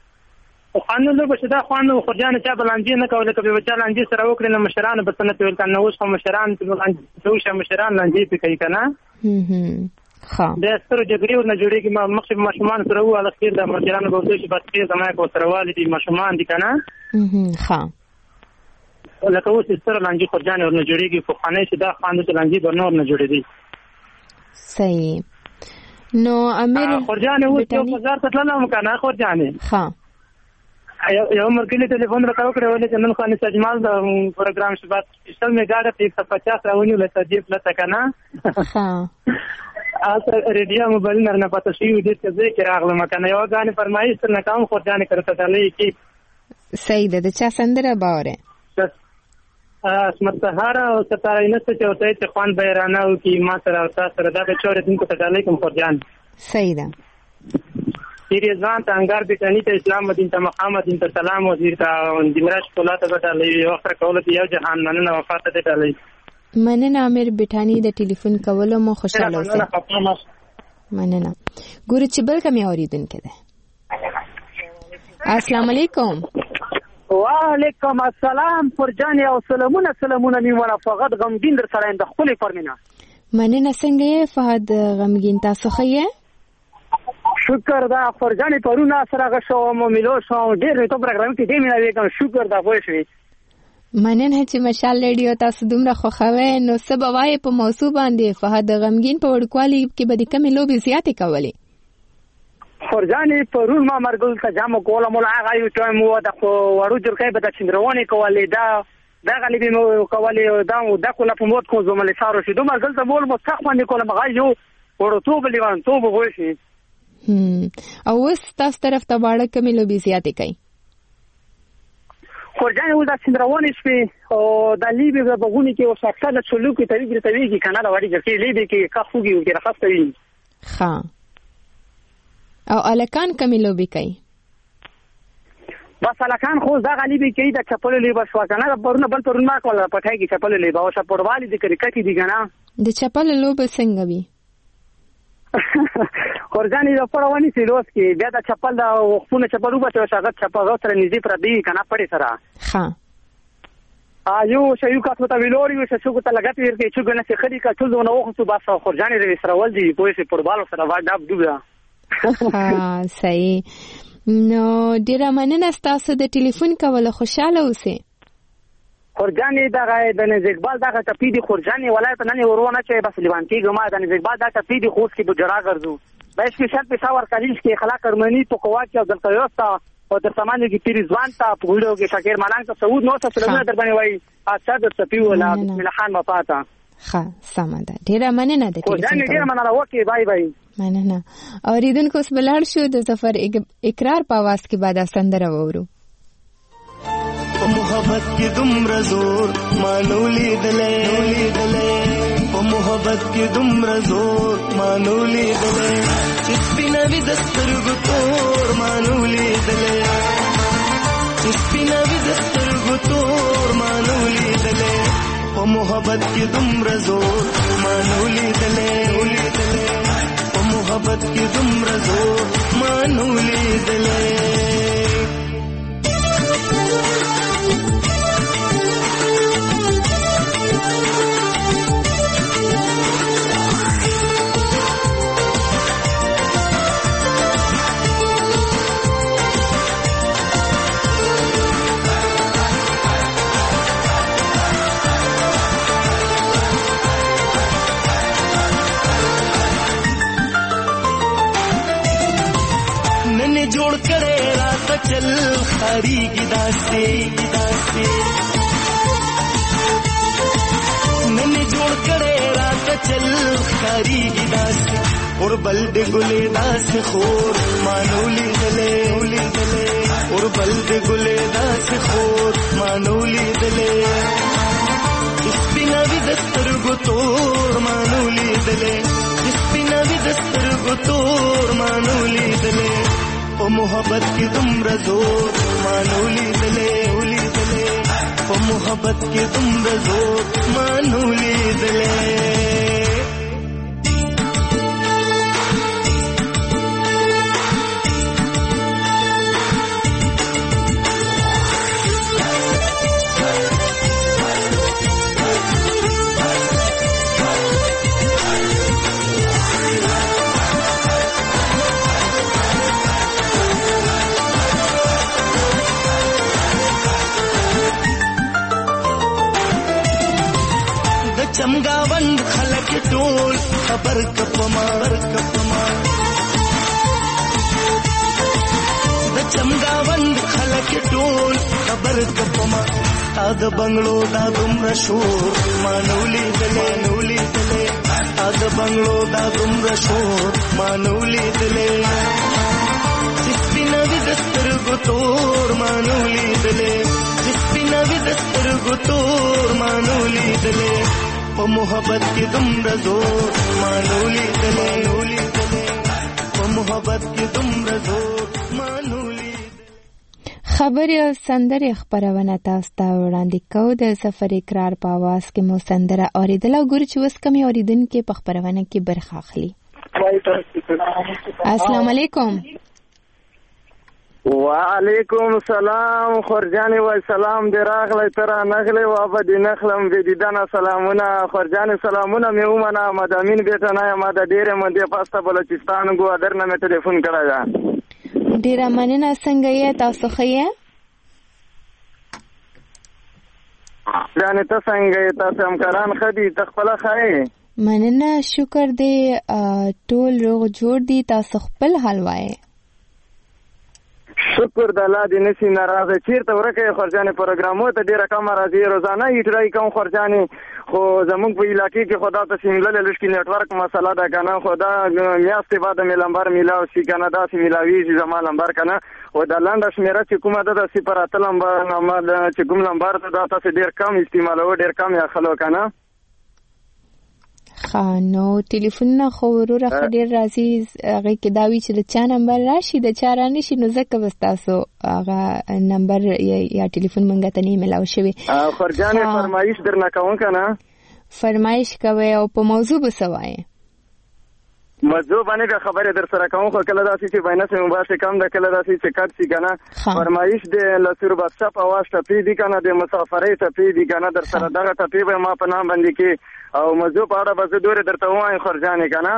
خوانو له بشدا خوانو خرجان چا بلانجی نه کوله کبه بچا لانجی سره وکړي نو مشران به سنت ویل کنه اوس هم مشران دوشه مشران لانجی په کوي کنه ها د ستر جګړې ور نه جوړيږي مخکې ماشومان سره و علي خیر د مشران به دوی چې بس کې زما کو سره والدي ماشومان دي کنه ها لکه اوس ستر لانجی خرجان ور نه جوړيږي خو خانه چې دا خاندو چې لانجی ورنور نه جوړېدي صحیح نو امیر خرجان اوس یو بازار ته تللم کنه خرجان ها یو مرګلی ټلیفون راکاو کړو چې نن خو سجمال د پروګرام شبات سپیشل می گاډه 150 راونی لته دی پلته کنه ها اته ریډیا موبایل نه پته شي دې ته ذکر راغله مکنه یو غانې فرمایش نه کوم خو ځان کرته دلې کی صحیح ده چا سندره باوره اسمت سهارا او ستاره نسته چې اوسه چې خوان بیرانه او کی ما سره او تاسو سره دا به چورې دین کو ته دلې کوم خو ځان صحیح ده پیریزان ته انګار بیتانی ته اسلام مدین ته محمد دین ته سلام وزیر ته دمراش کولاته غټلې یو اخر کوله یو جهان مننه وفات ته ټلې مننه امیر بیتانی د ټلیفون کولو مو خوشاله اوسه مننه ګورې چې بل کوم اوریدونکو ده السلام علیکم وعلیکم السلام فرجان او سلامونه نیمه فقط غمگین در سره اند خپل فرمینه مننه څنګه یې فهد غمگین تاسو خیه شکر دا فرجان پرونه سره غشو مو ملو شو ډیر ته پروګرام کې دی مینه وکم شکر دا پوښوي مننه چې مشال ریډیو تاسو دومره خوښوي نو سبا وای په موضوع باندې فهد غمگین په وړکوالي کې به د کمی لوبي زیاتې کولې فرجان پرون ما مرګل ته جام کوله مولا هغه یو ټایم وو د وړو جرکې به د چندرواني کولې دا غالبي مو کولې دا کوله په موت کو زمله سارو شي دوه مرګل ته مول مستخ باندې کوله مغا یو ورته بلیوان تو وګورئ او اوس تاسو طرف ته واړه کمی لوبي زیاتې کوي خورجان و د چندرواني شپې او د لیبي په بغونی کې او شخصا د چلوکي تویږي کنه دا وړي چې لیبي کې کافوږي او کې راخستوي ها او الکان کمی لوبي کوي بس الکان خو دا غلیبي کې د چپل لیبا شو کنه پرونه بل پرونه ما کوله پټای کې چپل لیبا او شپړوالي د کرکټي دي کنه د چپل لوب څنګه وي خورجان د پرواني سیلوس کې بیا د چپل د وختونه چپلو به شاګه چپل سره نږدې پر دی کنه پړې سره ها یو شیو کا ته ویلوري او شیو ته لګات ورته چې ګنه چې خري کا ټول نو وخت بس خورجان ری سره ول دي په سي فوټبال سره واډاب دوبه ها صحیح نو ډیر مننه تاسو د ټلیفون کول خوشاله اوسئ خورجان دا د نزیکبال دا ټپی دي خورجان ولایت نه ورونه چې بس لیوان کې ګما د نزیکبال دا ټپی دي خوښ کې بجرا ګرځو بس کې شرط په ساور کلیش کې خلا کرمنی تو قوا کې د تیوستا او د سامان کې پیریزوان ته په ویډیو کې شاکر ملنګ ته سعود نو څه سلامونه در باندې وای اڅه د سپیو ولا بسم الله خان وفاته ها سمده ډیر مننه د خورجان ډیر مننه وکي بای بای مننه اوریدونکو اوس بلار شو د سفر اقرار په आवाज کې بعد سندره وورو محبت کې دومره زور مانولې دلې په محبت کې دومره زور مانولې دلې چې سپینوي د سترګو تور مانولې دلې چې سپینوي د سترګو تور مانولې دلې په محبت کې دومره زور مانولې دلې په محبت کې دومره زور مانولې دلې جوړ کړي راته چل خاري ګداسته نن جوړ کړي راته چل خاري ګداسته اور بل دې ګلې داس خور مانولې دلې اور بل دې ګلې داس خور مانولې دلې سپیناوي دستر ګو تور مانولې دلې سپیناوي دستر ګو تور مانولې دلې په محبت کې دومره زور مانولې دلې په محبت کې دومره زور مانولې دلې چمګاوند خلک ټول خبر کپما د چمګاوند خلک ټول خبر کپما تا د بنگلو دا دومره شور مانولی دلې تا د بنگلو دا دومره شور مانولی دلې سپینوي د سترګو تور مانولی دلې سپینوي د سترګو تور مانولی دلې په محبت کې دومره زور مانولی دلې په محبت کې دومره زور مانولی. خبري او سندري خبرونه تاسو ته وړاندې کوو. د سفر اقرار په आवाज کې مو سندره اوریدل او ګور چې وس کمی اوریدونکو په خبرونه کې برخه اخلي. السلام علیکم. وعلیکم السلام خورجانی و سلام دی راغلی ترا نغلی و ابدی نخلم ویدیدن سلامونه خورجانی سلامونه می اومنه مدامین بیتنه ما د ډیره مندې پاسته بلوچستان ګوادر نه می ټلیفون کړی دا. ډیره مننه. څنګه یې تاسو ښه یې؟ جانې ته څنګه یې؟ تاسو همکاران ښه دي؟ ته خپله ښه یې؟ مننه شکر دی ټول روغ جوړ دي. تاسو خپل حال وایې؟ شکر د الله دې نشي ناراضه. چیرته ورکه خورجانې پروګرامو ته ډیره کم راځي روزانه یې ټرای کوم خورجانې خو زمونږ په علاقې کې خدا ته سیملل لشکې نتورک مسله ده کنه خدا میاشتې بعد مې لمبر میلاو شي کنه داسې میلاویږي زما لمبر کنه او د لنډه شمیره چې کومه ده د 08 لمبر چې کوم لمبر ده دا تاسو ډیر کم استعمالوه ډیر کم یا خلو کنه خانو ټلیفون خو ورور خډیر راځي هغه کې دا وی چې د چا نمبر راشي د چا رانه شي نو ځکه بس تاسو هغه نمبر یا ټلیفون مونږ ته نه ملاو شوی. خورجانې فرمایش درنه کوم کنه فرمایش کوي او په موضوع بسوای موضوع باندې خبره در سره کوم خو کله داسې چې باینه سم باسه کم د کله داسې چې کټ سي کنه فرمایش د لسر بادشاہ په واسطه پی دي کنه د مسافرۍ ته پی دي کنه در سره دغه ته پی به ما په نام باندې کې او موضوع په اړه بس دوره درته وای خورجانې کنه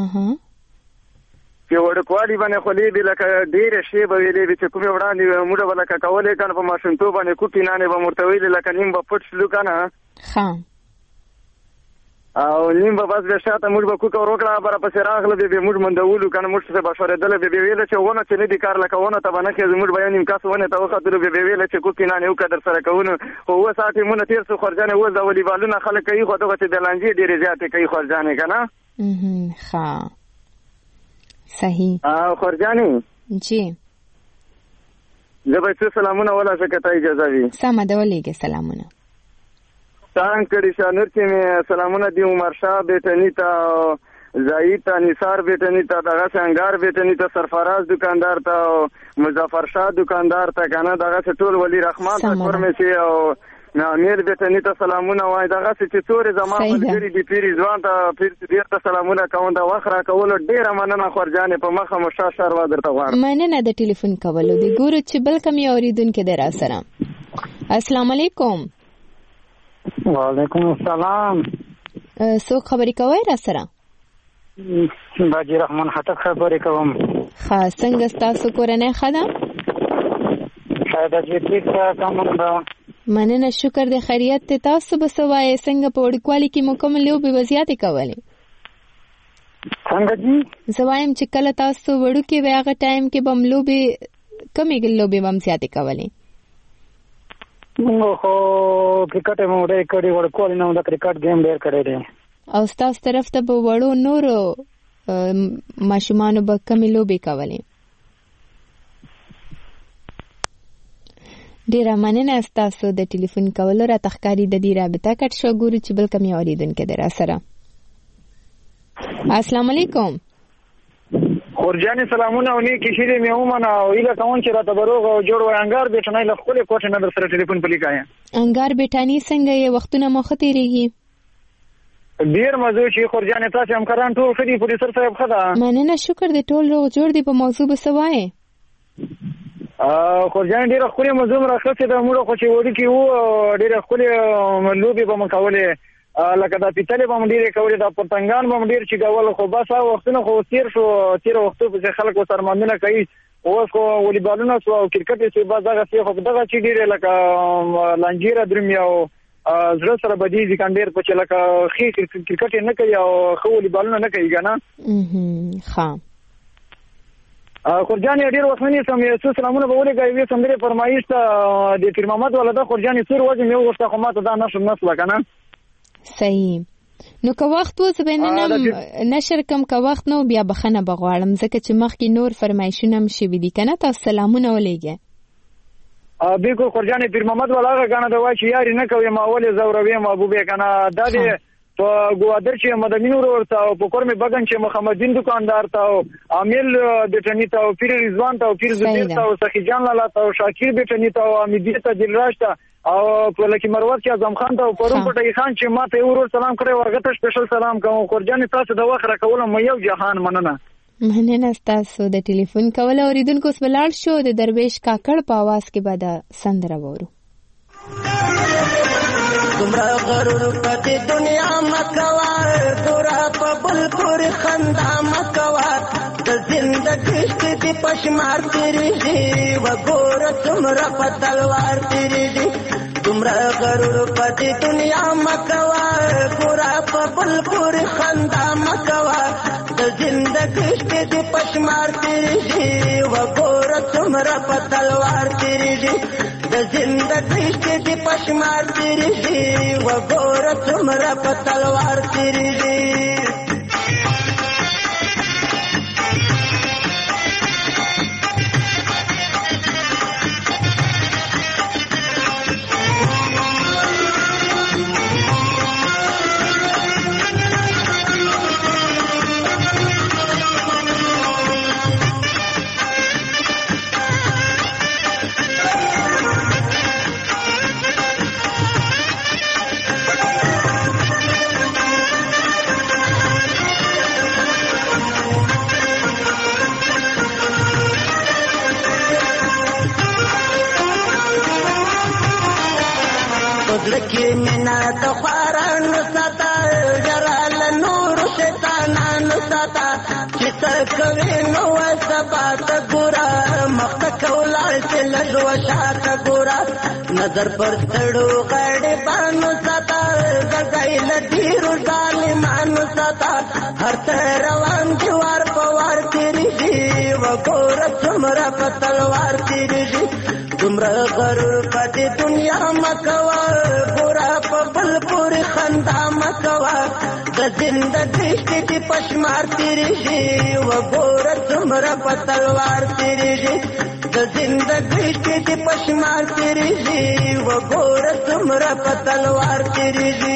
چې وړکوالي باندې خولې دی لکه ډېر شی به ویلې چې کومه وړاندې موږ ولکه کولې کنه په ماشومتوب باندې کوټی نه به مرتویل لکه نیم په پټ شلو کنه او نیم به بس بشاته موږ به کوکو روکړه بر په سراغله به موږ مندولو کنه موږ څه بشوره دله به ویل چې ونه چې نه دي کار لکه ونه ته باندې کې موږ به نیم کاس ونه ته وختره به ویل چې کوکې نه یو قدر سره کوونه او و ساعت مونږ تیر څو خرجانه و د والیبالونه خلک کوي خو دغه چې د لانجې ډیره زیاته کوي خرجانه کنه ها صحیح خرجانه جی زه به سلامونه ولا شکته اجازه وي سم ده ولېګه سلامونه څنګه کړي شانور چې سلامونه دی عمر شاه بیٹنی تا زایتا نثار بیٹنی تا دغه څنګهار بیٹنی تا سرفراز دکاندار تا مظفر شاه دکاندار تا کنه دغه ټول ولی رحمان تا فرمسی او امیر بیٹنی تا سلامونه وای دغه چې څوري زما ملګری دی پیری ځوان تا پیر ډیر ته سلامونه کوم دا وخره کول ډیر مننه خورجانې په مخه مشا شهر درته غواړم مننه د ټلیفون کولو دی ګورو چې بل کم اوریدونکو در سره. السلام علیکم. وعلیکم السلام. څوک خبرې کوي را سره؟ باجی رحمان خټک خبرې کوم. ښه څنګه ستاسو کورنۍ ښه ده؟ ښه ده چې ټیک کوم ده. مننه شکر د خیریت ته. تاسو به څه وایې څنګه په وړوکوالي کې مو کومې لوبې به زیاتې کولې؟ څنګه جی؟ زه وایم چې کله تاسو وړوکې وئ هغه ټایم کې به هم لوبې کومې لوبې به هم زیاتې کولې؟ خو کرکټ مو ډېر کړی وړوکوالي نه د کرکټ گیم ډېر کړی دی. او ستاسو طرف ته به وړو نورو ماشومانو به کومې لوبې کولې؟ ډیره مننه ستاسو د ټلیفون کولو را تخکاری د دې رابطه کټ شو. ګورو چې بل کوم اوریدونکو در سره. السلام علیکم. خورجانې سلامونه او نیکی شری مې ومنه او ایله کوم چې راته بروغ او جوړ وای انګار بیٹنی له خپل کوټه نه در سره ټلیفون پلیکایا. انګار بیٹانی څنګه یې وختونه مخ تیریږي؟ ډیر مزه چې خورجانې تاسو هم کران ټول خدي پولیسر صاحب خدا. مننه شکر دې ټول روغ جوړ دي. په موضوع به سوای خورجانې ډیر خوري موضوع راخصه د موږ خو چې وړي کې وو ډیر خوري لوبي به مکولې لکه دا پیتلې به مډیر کولې دا پرتنګان به مډیر چې ګول خو بس وختونه خو تیر وختو په خلک سرمنونه کوي اوس خو والیبالونه او کرکټ چې بس دغه څه خو دغه چې ډیر لکه لانجیره درمیا او زړه سره بدی ځکه ډېر په چلکه خې کرکټ نه کوي او خو والیبالونه نه کوي کنه ښه خورجان ډېر وسمنې سم یو سلامونه به ولګي وي سم دې فرمایش ته د پیر محمد ولدا خورجان څور وځم یو وخت خو ماته دا نشم کنه صحیح نو که وخت و زبینم نشر کم که وخت نو بیا بخنه بغواړم ځکه چې مخکې نور فرمایشونه هم شوي دي کنه تاسو سلامونه ولېږئ بالکل خورجان پیر محمد ولاغه کنه دا وای چې یاري نه کوي ما ولې زوروي محبوبه کنه دا دې په ګوادر چې مدني ورته او په کور می بغن چې محمدین دکاندار ته عامل د ټنی ته پیر رضوان ته پیر زبیر ته سخی جان لاله ته شاکر د ټنی ته امیدی ته دلراج ته او په لکه مروت کې اعظم خان ته پرون پټي خان چې ما ته ورور سلام کړی ورغته سپیشل سلام کوم خورجان تاسو د وخت راکول مې یو جهان مننه تاسو د ټلیفون کول اوریدونکو سپلال شو د درویش کاکړ په आवाज کې بعد سندره وورو تمرا غرور پتی دنیا مکوا ګورا په بل پور خندا مکوا د زندګی ستې پښمار تیری دی و ګور تمرا په تلوار تیری دی تمرا غرور پتی دنیا مکوا ګورا په بل پور خندا مکوا د زندګی ستې پښمار تیری دی و ګور تمرا په تلوار تیری دی د زندګی ستې پښمار تیری دی و ګور تمرا په تلوار تیری دی لکه مینا د خواران ستا جرال نور شیطانان ستا چې کوي نو سبا ته ګورا مخ کولا چې لږ وشاته ګورا نظر پر تړو غړې باندې ستا غړې لډیرو ظالمانو ستا هر تر روان جوار پوار تیری دی وګور څومره په تلوار تیری دی تمرا غرور پتی دنیا مکوا ګورا په بل پور خندا مکوا د زندګی ستې پښمار تیری دی وګور څومره په تلوار تیری دی د زندګی ستې پښمار تیری دی وګور څومره په تلوار تیری دی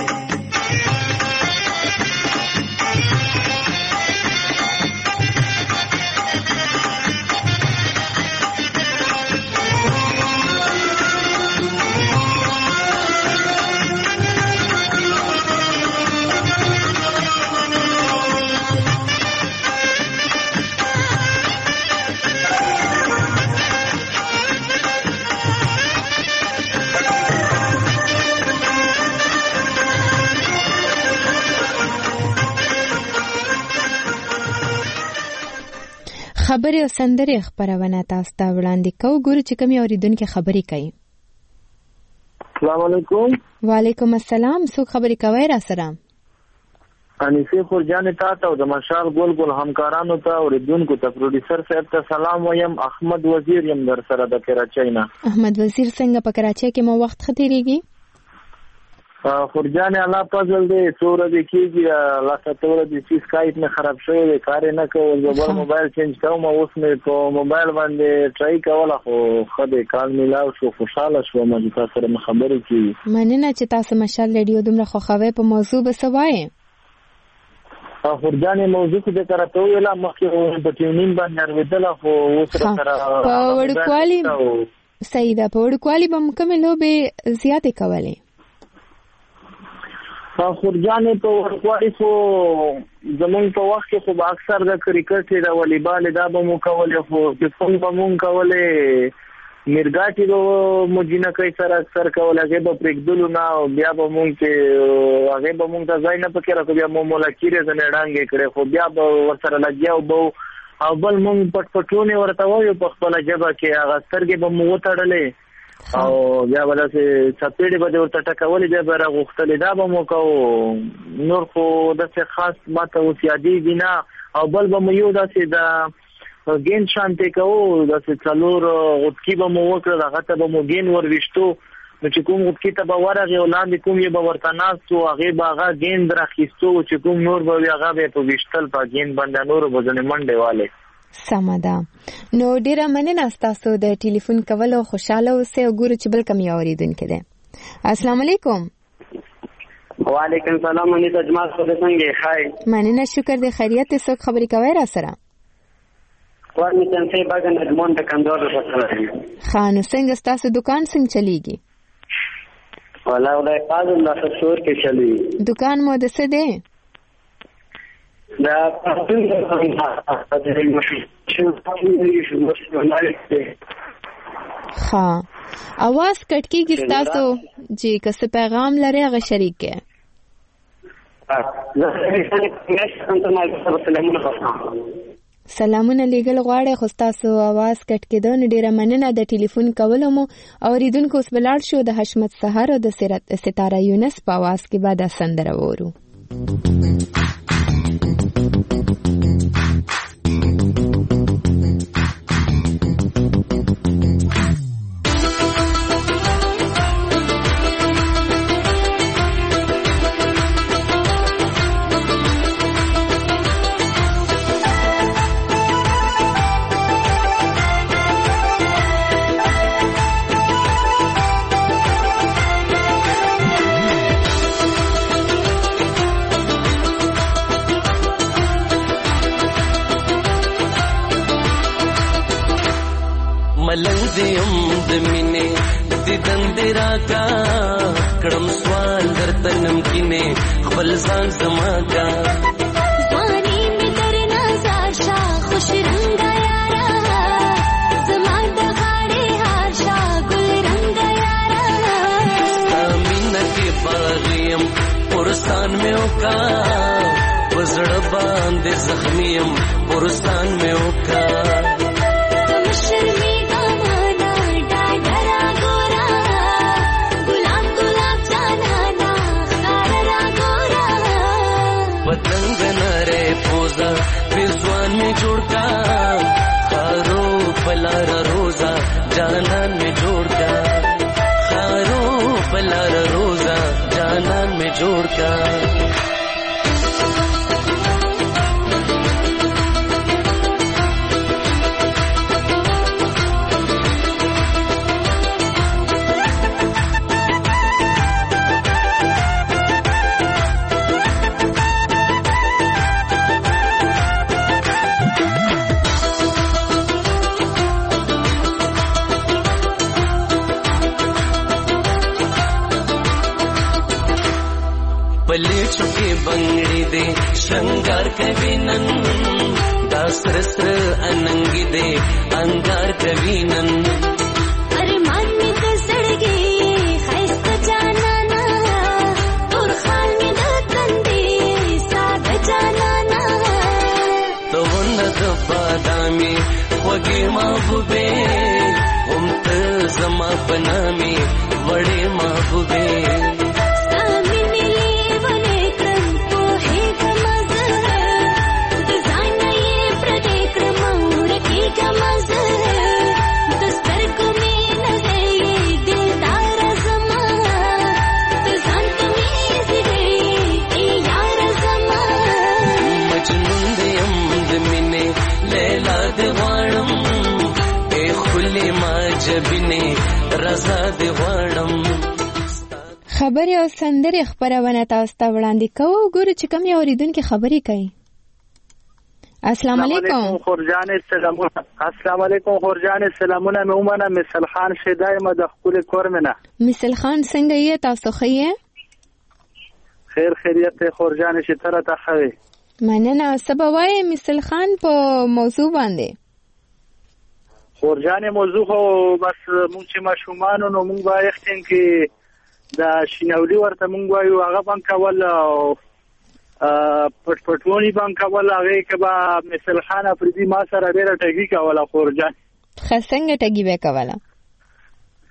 خبرې او سندرې خبرونه تاسو ته وړاندې کوو ګورو چې کومې اوریدونکو خبرې کوي. السلام علیکم. وعلیکم السلام. څوک خبرې کوي را سره؟ انیسه خورجان ته او د مشال ګل ګل همکارانو ته اوریدونکو ته پروډوسر صاحب ته سلام وایم. احمد وزیر یم در سره د کراچۍ نه. احمد وزیر څنګه په کراچۍ کې مو وخت ختیریږي؟ خورجان الله فضل دې څوره دې کېږي الله ستوره دې چې سکایپ نه خراب شوی دی کار نه کوي زبر موبایل چینج کوم اوس مې په موبایل باندې ټرای کوله خو خدای کال ملاو شو خوشاله شو ما چې تاسو سره خبرې کړې مننه چې تاسو مشال ریډیو دومره خوښوي په موضوع به سوای خورجان موضوع دې ترته ویلا مخکې په ټیونین باندې ورېدل خو اوس سره په وړکوالي سیدا په وړکوالي به کومه لوبه زیاتې کولې خورجان په ورکوالي خو زمونږ په وخت کې خو اکثر د کرکټ د والیبال دا به مو کولې خو کیسون به مونږ کولې مرګاټي به مجینه کوي سره اکثر کولې هغه به پرېږدلو نه او بیا به مونږ کې هغه به مونږ ته ځای نه پکې راکو بیا مو مولاکیره زنه ډانګې کړې خو بیا به ورسره لګیاو به او بل مونږ پټ پټونه ورته وایو په خپل جبه کې هغه سترګې به مو وتړلې او بیا ولاسه چپېړې به ورته ټکولې بیا به راغوښتلې دا به مو کوو نور خو داسې خاص ماته اوس یادېږي نه او بل به مو یو داسې د ګین شانتې کوو داسې 4 غوتکي به مو وکړل هغه ته به مو ګین ورویشتو نو چې کوم غوتکي ته به ورغې او لاندې کوم یې به ورته ناست و هغې به هغه ګیند راخیستو چې کوم نور به وي هغه به یې په ویشتل په ګیند باندې نورو به ځینې منډې والې. سمه ده. نو ډیره مننه ستاسو د ټلیفون کولو خوشاله اوسئ او ګورو چې بل کوم یو اوریدونکی دی. السلام علیکم. وعلیکم السلام. منیت اجمال څنګه څنګه خای؟ مننه شکر دې خیریت دې څوک خبرې کوي را سره؟ ور می تنسي باغن ادمون د کندور سره. خان څنګه ستاسو دکان څنګه چلیږي؟ والله ولای قاضي الله شکر کې چلی. دکان مو د څه دی؟ دا ها आवाज کټ کیږي تاسو چې کس پیغام لري هغه شریک کې. سلامونه لیګل غواړي خو تاسو आवाज کټ کېده نو ډیره مننه د ټلیفون کولو مو اوریدونکو اوس بلار شو د حشمت سحر او د ستاره یونس په आवाज کې بعد سندره وورو. ملنګ د مینې د دندرا کا کړم سوال درته نمکینه خپل ځان زما کا ځواني می درنا زاشا خوش رنگ یارا زما د غاړې هاشا ګل رنگ یارا امینه کې باغیم پرستان مې وکا وزړه باندې زخمیم پرستان مې وکا विद्वान में जोड़ता खारो पलारा रोजा जानन में जोड़ता खारो पलारा रोजा जानन में जोड़ता बंगड़ी दे श्रृंगार कविनन दासरस्र अनंगी दे अंगार कविनन अरे मान में दसड़ गए खैस्त जाना ना और खाल में दतंदे साग जाना ना तो वन्नत बादामी वगे महबूबे उम्त जमा बनामी बड़े महबूबे خبرې او سندرې خبرونه تاسو ته وړاندې کوو ګورو چې کوم یو اوریدونکو خبرې کوي. السلام علیکم خورجان سلامونه. السلام علیکم خورجان سلامونه. مومنه مثل خان شیدای ما د خپل کورمنه. مثل خان څنګه یې تاسو خیه؟ خیر خیریت خورجان شتره ته خوي. مننه. سبا وای مثل خان په موضوع باندې. خورجان موضوع خو بس مونږ چې ماشومان نو مونږ وایختین کې دا شینولی ورته مونږ وایو هغه باندې کول او پټپټونی باندې کول هغه کبا مثل خان افریدي ما سره ډیره ټګي کوله خورجان. خسنګ ټګي به کوله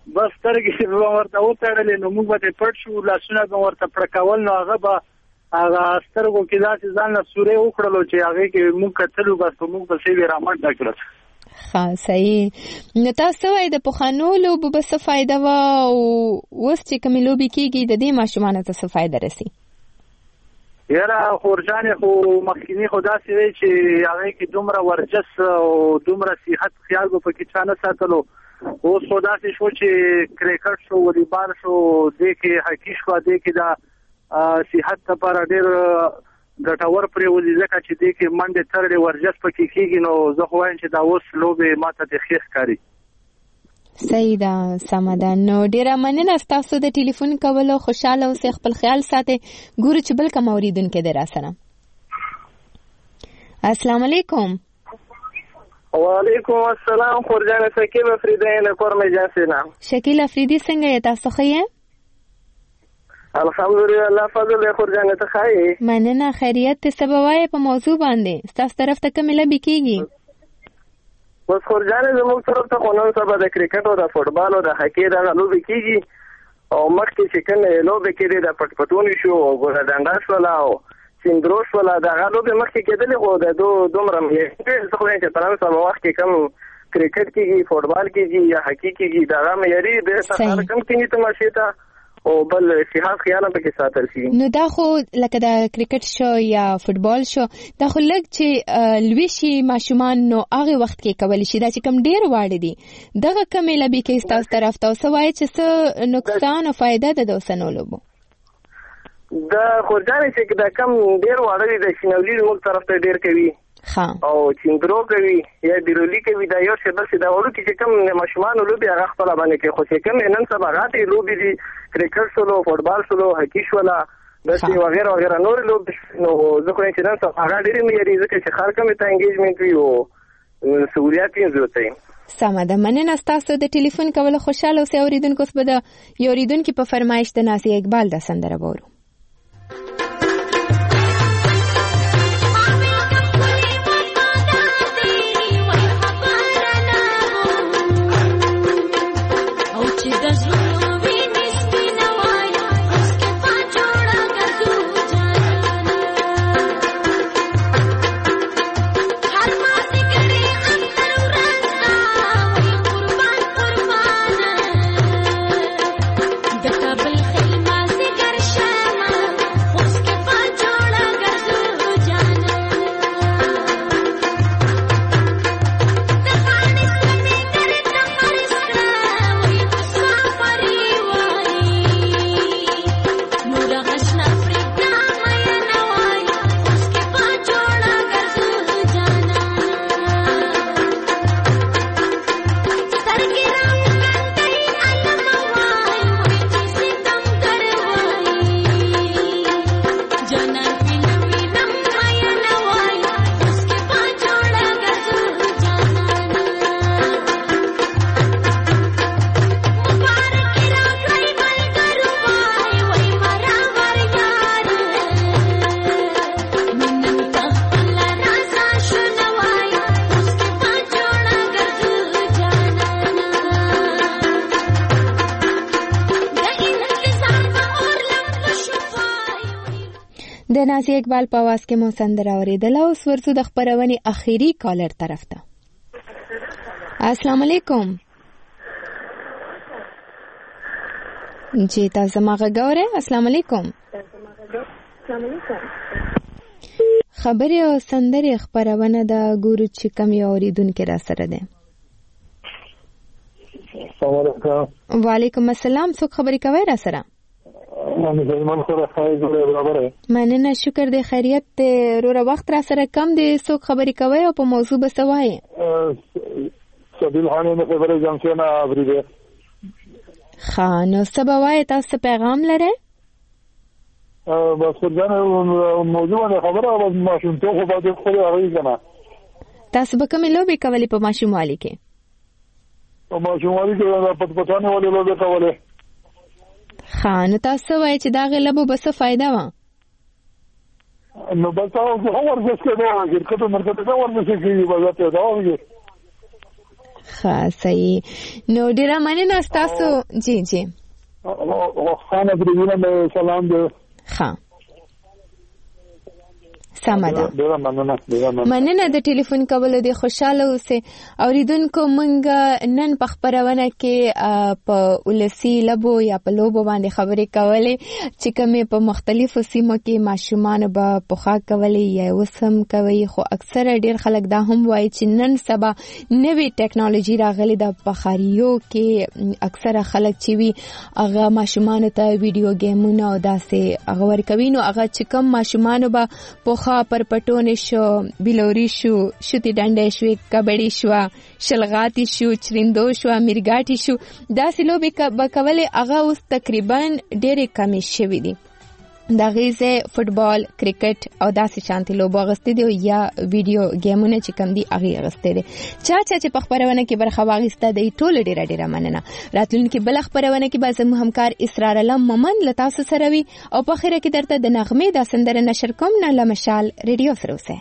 بس سترګې به ورته وتړلې نو موږ به پټ شو لاسونه به ورته پړکول نو هغه به هغه سترګو کې داسې ځان له سورې وکړلو چې هغې کې موږ کتلو بس په موږ پسې یې رامنډه کړل. ښه صحیح. نو تاسو وایئ د پخوانو لوبو به څه فایده وه او اوس چې کومې لوبې کېږي د دې ماشومانو ته څه فایده رسي؟ یاره خورجانې خو مخکیني خو داسې وی چې هغې کې دومره ورجس او دومره صحت خیال به پکې چا نه ساتلو. اوس خو داسې شو چې کرکټ شو، والیبال شو، دې کې هاکي شوه، دې کې د صحت لپاره ډېر ګټور پرېوځي ځکه چې دې کې منډې ترړې ورجس پکې کېږي. نو زه خو وایم چې دا اوس لوبې ما ته د ښې ښکاري. صحیح ده، سمه ده. نو ډېره مننه ستاسو د ټلیفون کولو. خوشحاله اوسئ، خپل خیال ساتئ. ګورو چې بل کوم اورېدونکی دی راسره. السلام علیکم. وعلیکم السلام. خورجانه شکیل افریدی له کورمې جنسي نه. شکیل افریدي څنګه یې؟ تاسو ښه یې؟ الحمدلله الله فضل دی. خورجانه ته ښه یې؟ مننه. خیریت ته څه به وایې په موضوع باندې؟ ستاسو طرف ته کومې لوبې کېږي؟ بس خورجانه زموږ طرف ته خو نن سبا د کرکټ او د فوټبال او د هاکي دغه لوبې کېږي او مخکې چې کومې لوبې کېدې د پټپټوني شو او ګوله ډنډا شوله او سیندرو شوله دغه لوبې مخکې کېدلې خو د دومره زه خو وایم چې په نن سبا وخت کې کوم کرکټ کېږي، فوټبال کېږي یا هاکي کېږي دغه معیاري ډېر سهار کم کېږي تماشې ته او بل صحت خیال هم پکې ساتل شي. نو دا خو لکه د کرکټ شو یا فوټبال شو دا خو لږ چې لوی شي ماشومان نو هغې وخت کې کولی شي. دا چې کوم ډېر واړه دي دغه کومې لوبې کې ستاسو طرف ته څه وایي چې څه نقصان او فایده ده د اوسنو لوبو؟ د خورجانې چې د کم ډېر واړه دي د شینولي زموږ طرف ته ډېر کوي او چیندرو کوي یا بیرولي کوي. دا یو شی بل شي د وړو کې چې کوم ماشومانو لوبې هغه خپله باندې کوي. خو چې کوم نن سبا غاټې لوبې دي کرکټ شولو، فوټبال شولو، هاکي شوله، داسې وغیره وغیره نورې لوبې نو زه خو وایم چې نن سبا هغه ډېرې معیاري ځکه چې خلک هم ته انګیجمنټ وي او سهولیات یې زیات وي. سمه ده. مننه ستاسو د ټلیفون کولو. خوشحاله اوسئ اورېدونکو. اوس به د یو اورېدونکي په فرمایش د نازیه اقبال دا سندره به اورو. د نازیه اقبال په आवाज کې مو سندره اوریدله. اوس ورسو د خبرونې اخیری کالر طرف ته. السلام علیکم. جی تاسو ما غوړې. السلام علیکم. خبرې او سندرې خبرونه د ګورو چې کوم یو اوریدونکو را سره ده. السلام علیکم. وعلیکم السلام. څوک خبرې کوي را سره؟ مننه. شکر دی. خیریت دی. روره وخت را سره کم دی. څوک خبرې کوي او په موضوع به څه وایي؟ سبیل خانې نه خبرې جمشې نه اورېدې. ښه نو څه به وایي؟ تاسو پیغام لرئ؟ بس خورجانې موضوع باندې خبره او ماشومتوب خو باید خورې هغوی که نه. تاسو به کومې لوبې کولې په ماشوموالي کې؟ په ماشوموالي کې پټپټانې ولې لوبې کولې. ښه نو تاسو وایئ چې د هغې لوبو به څه فایده وه؟ نو بس هغه ورزش کېدو کرکټ او مرکټ دا ورزش کېږي بس ته دا وایي. ښه صحیح. نو ډیره مننه ستاسو. جی جی خانه پروینه سلام دی. ښه سمه ده. مننه د ټلیفون کولو دی. خوشاله اوسئ اوریدونکو. مونږ نن په خبرونه کې په ولسی لبو یا په لوبو باندې خبرې کولې چې کومې په مختلفو سیمو کې ماشومان به پخا کولې یا وسم کوي، خو اکثره ډیر خلک دا هم وایي چې نن سبا نوې ټیکنالوژي راغلي د پخاریو کې. اکثره خلک چې وي هغه ماشومان ته ویډیو گیمونه او داسې هغه ورکوي، نو هغه چې کوم ماشومان به پخا پر پټونې شو، بلوري شو، شوتی ډنډې شو، کبډي شو، شلغاتي شو، چریندو شو، میرګاټي شو، داسې لوبې به کولې. هغه اوس تقریبا ډېرې کمې شوې دي. د غیزه فوتبال، کرکټ او داسې شانتي لوبو غستې دي یا ویډیو گیمونه چې کم دي هغه غستې دي. چا چې په خبرونه کې برخه واغسته دی ټول ډیره مننه. راتلونکي بل خبرونه کې به زموږ همکار اسرار علم مومن لتا سره وي او په خیره کې درته د نغمه د سندره نشر کوم نه لمشال ریډیو سره اوسه.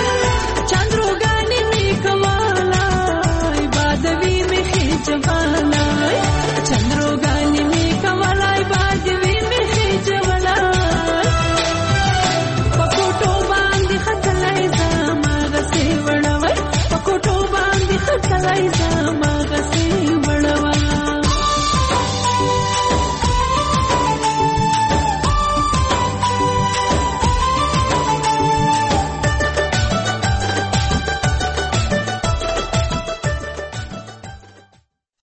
Jabana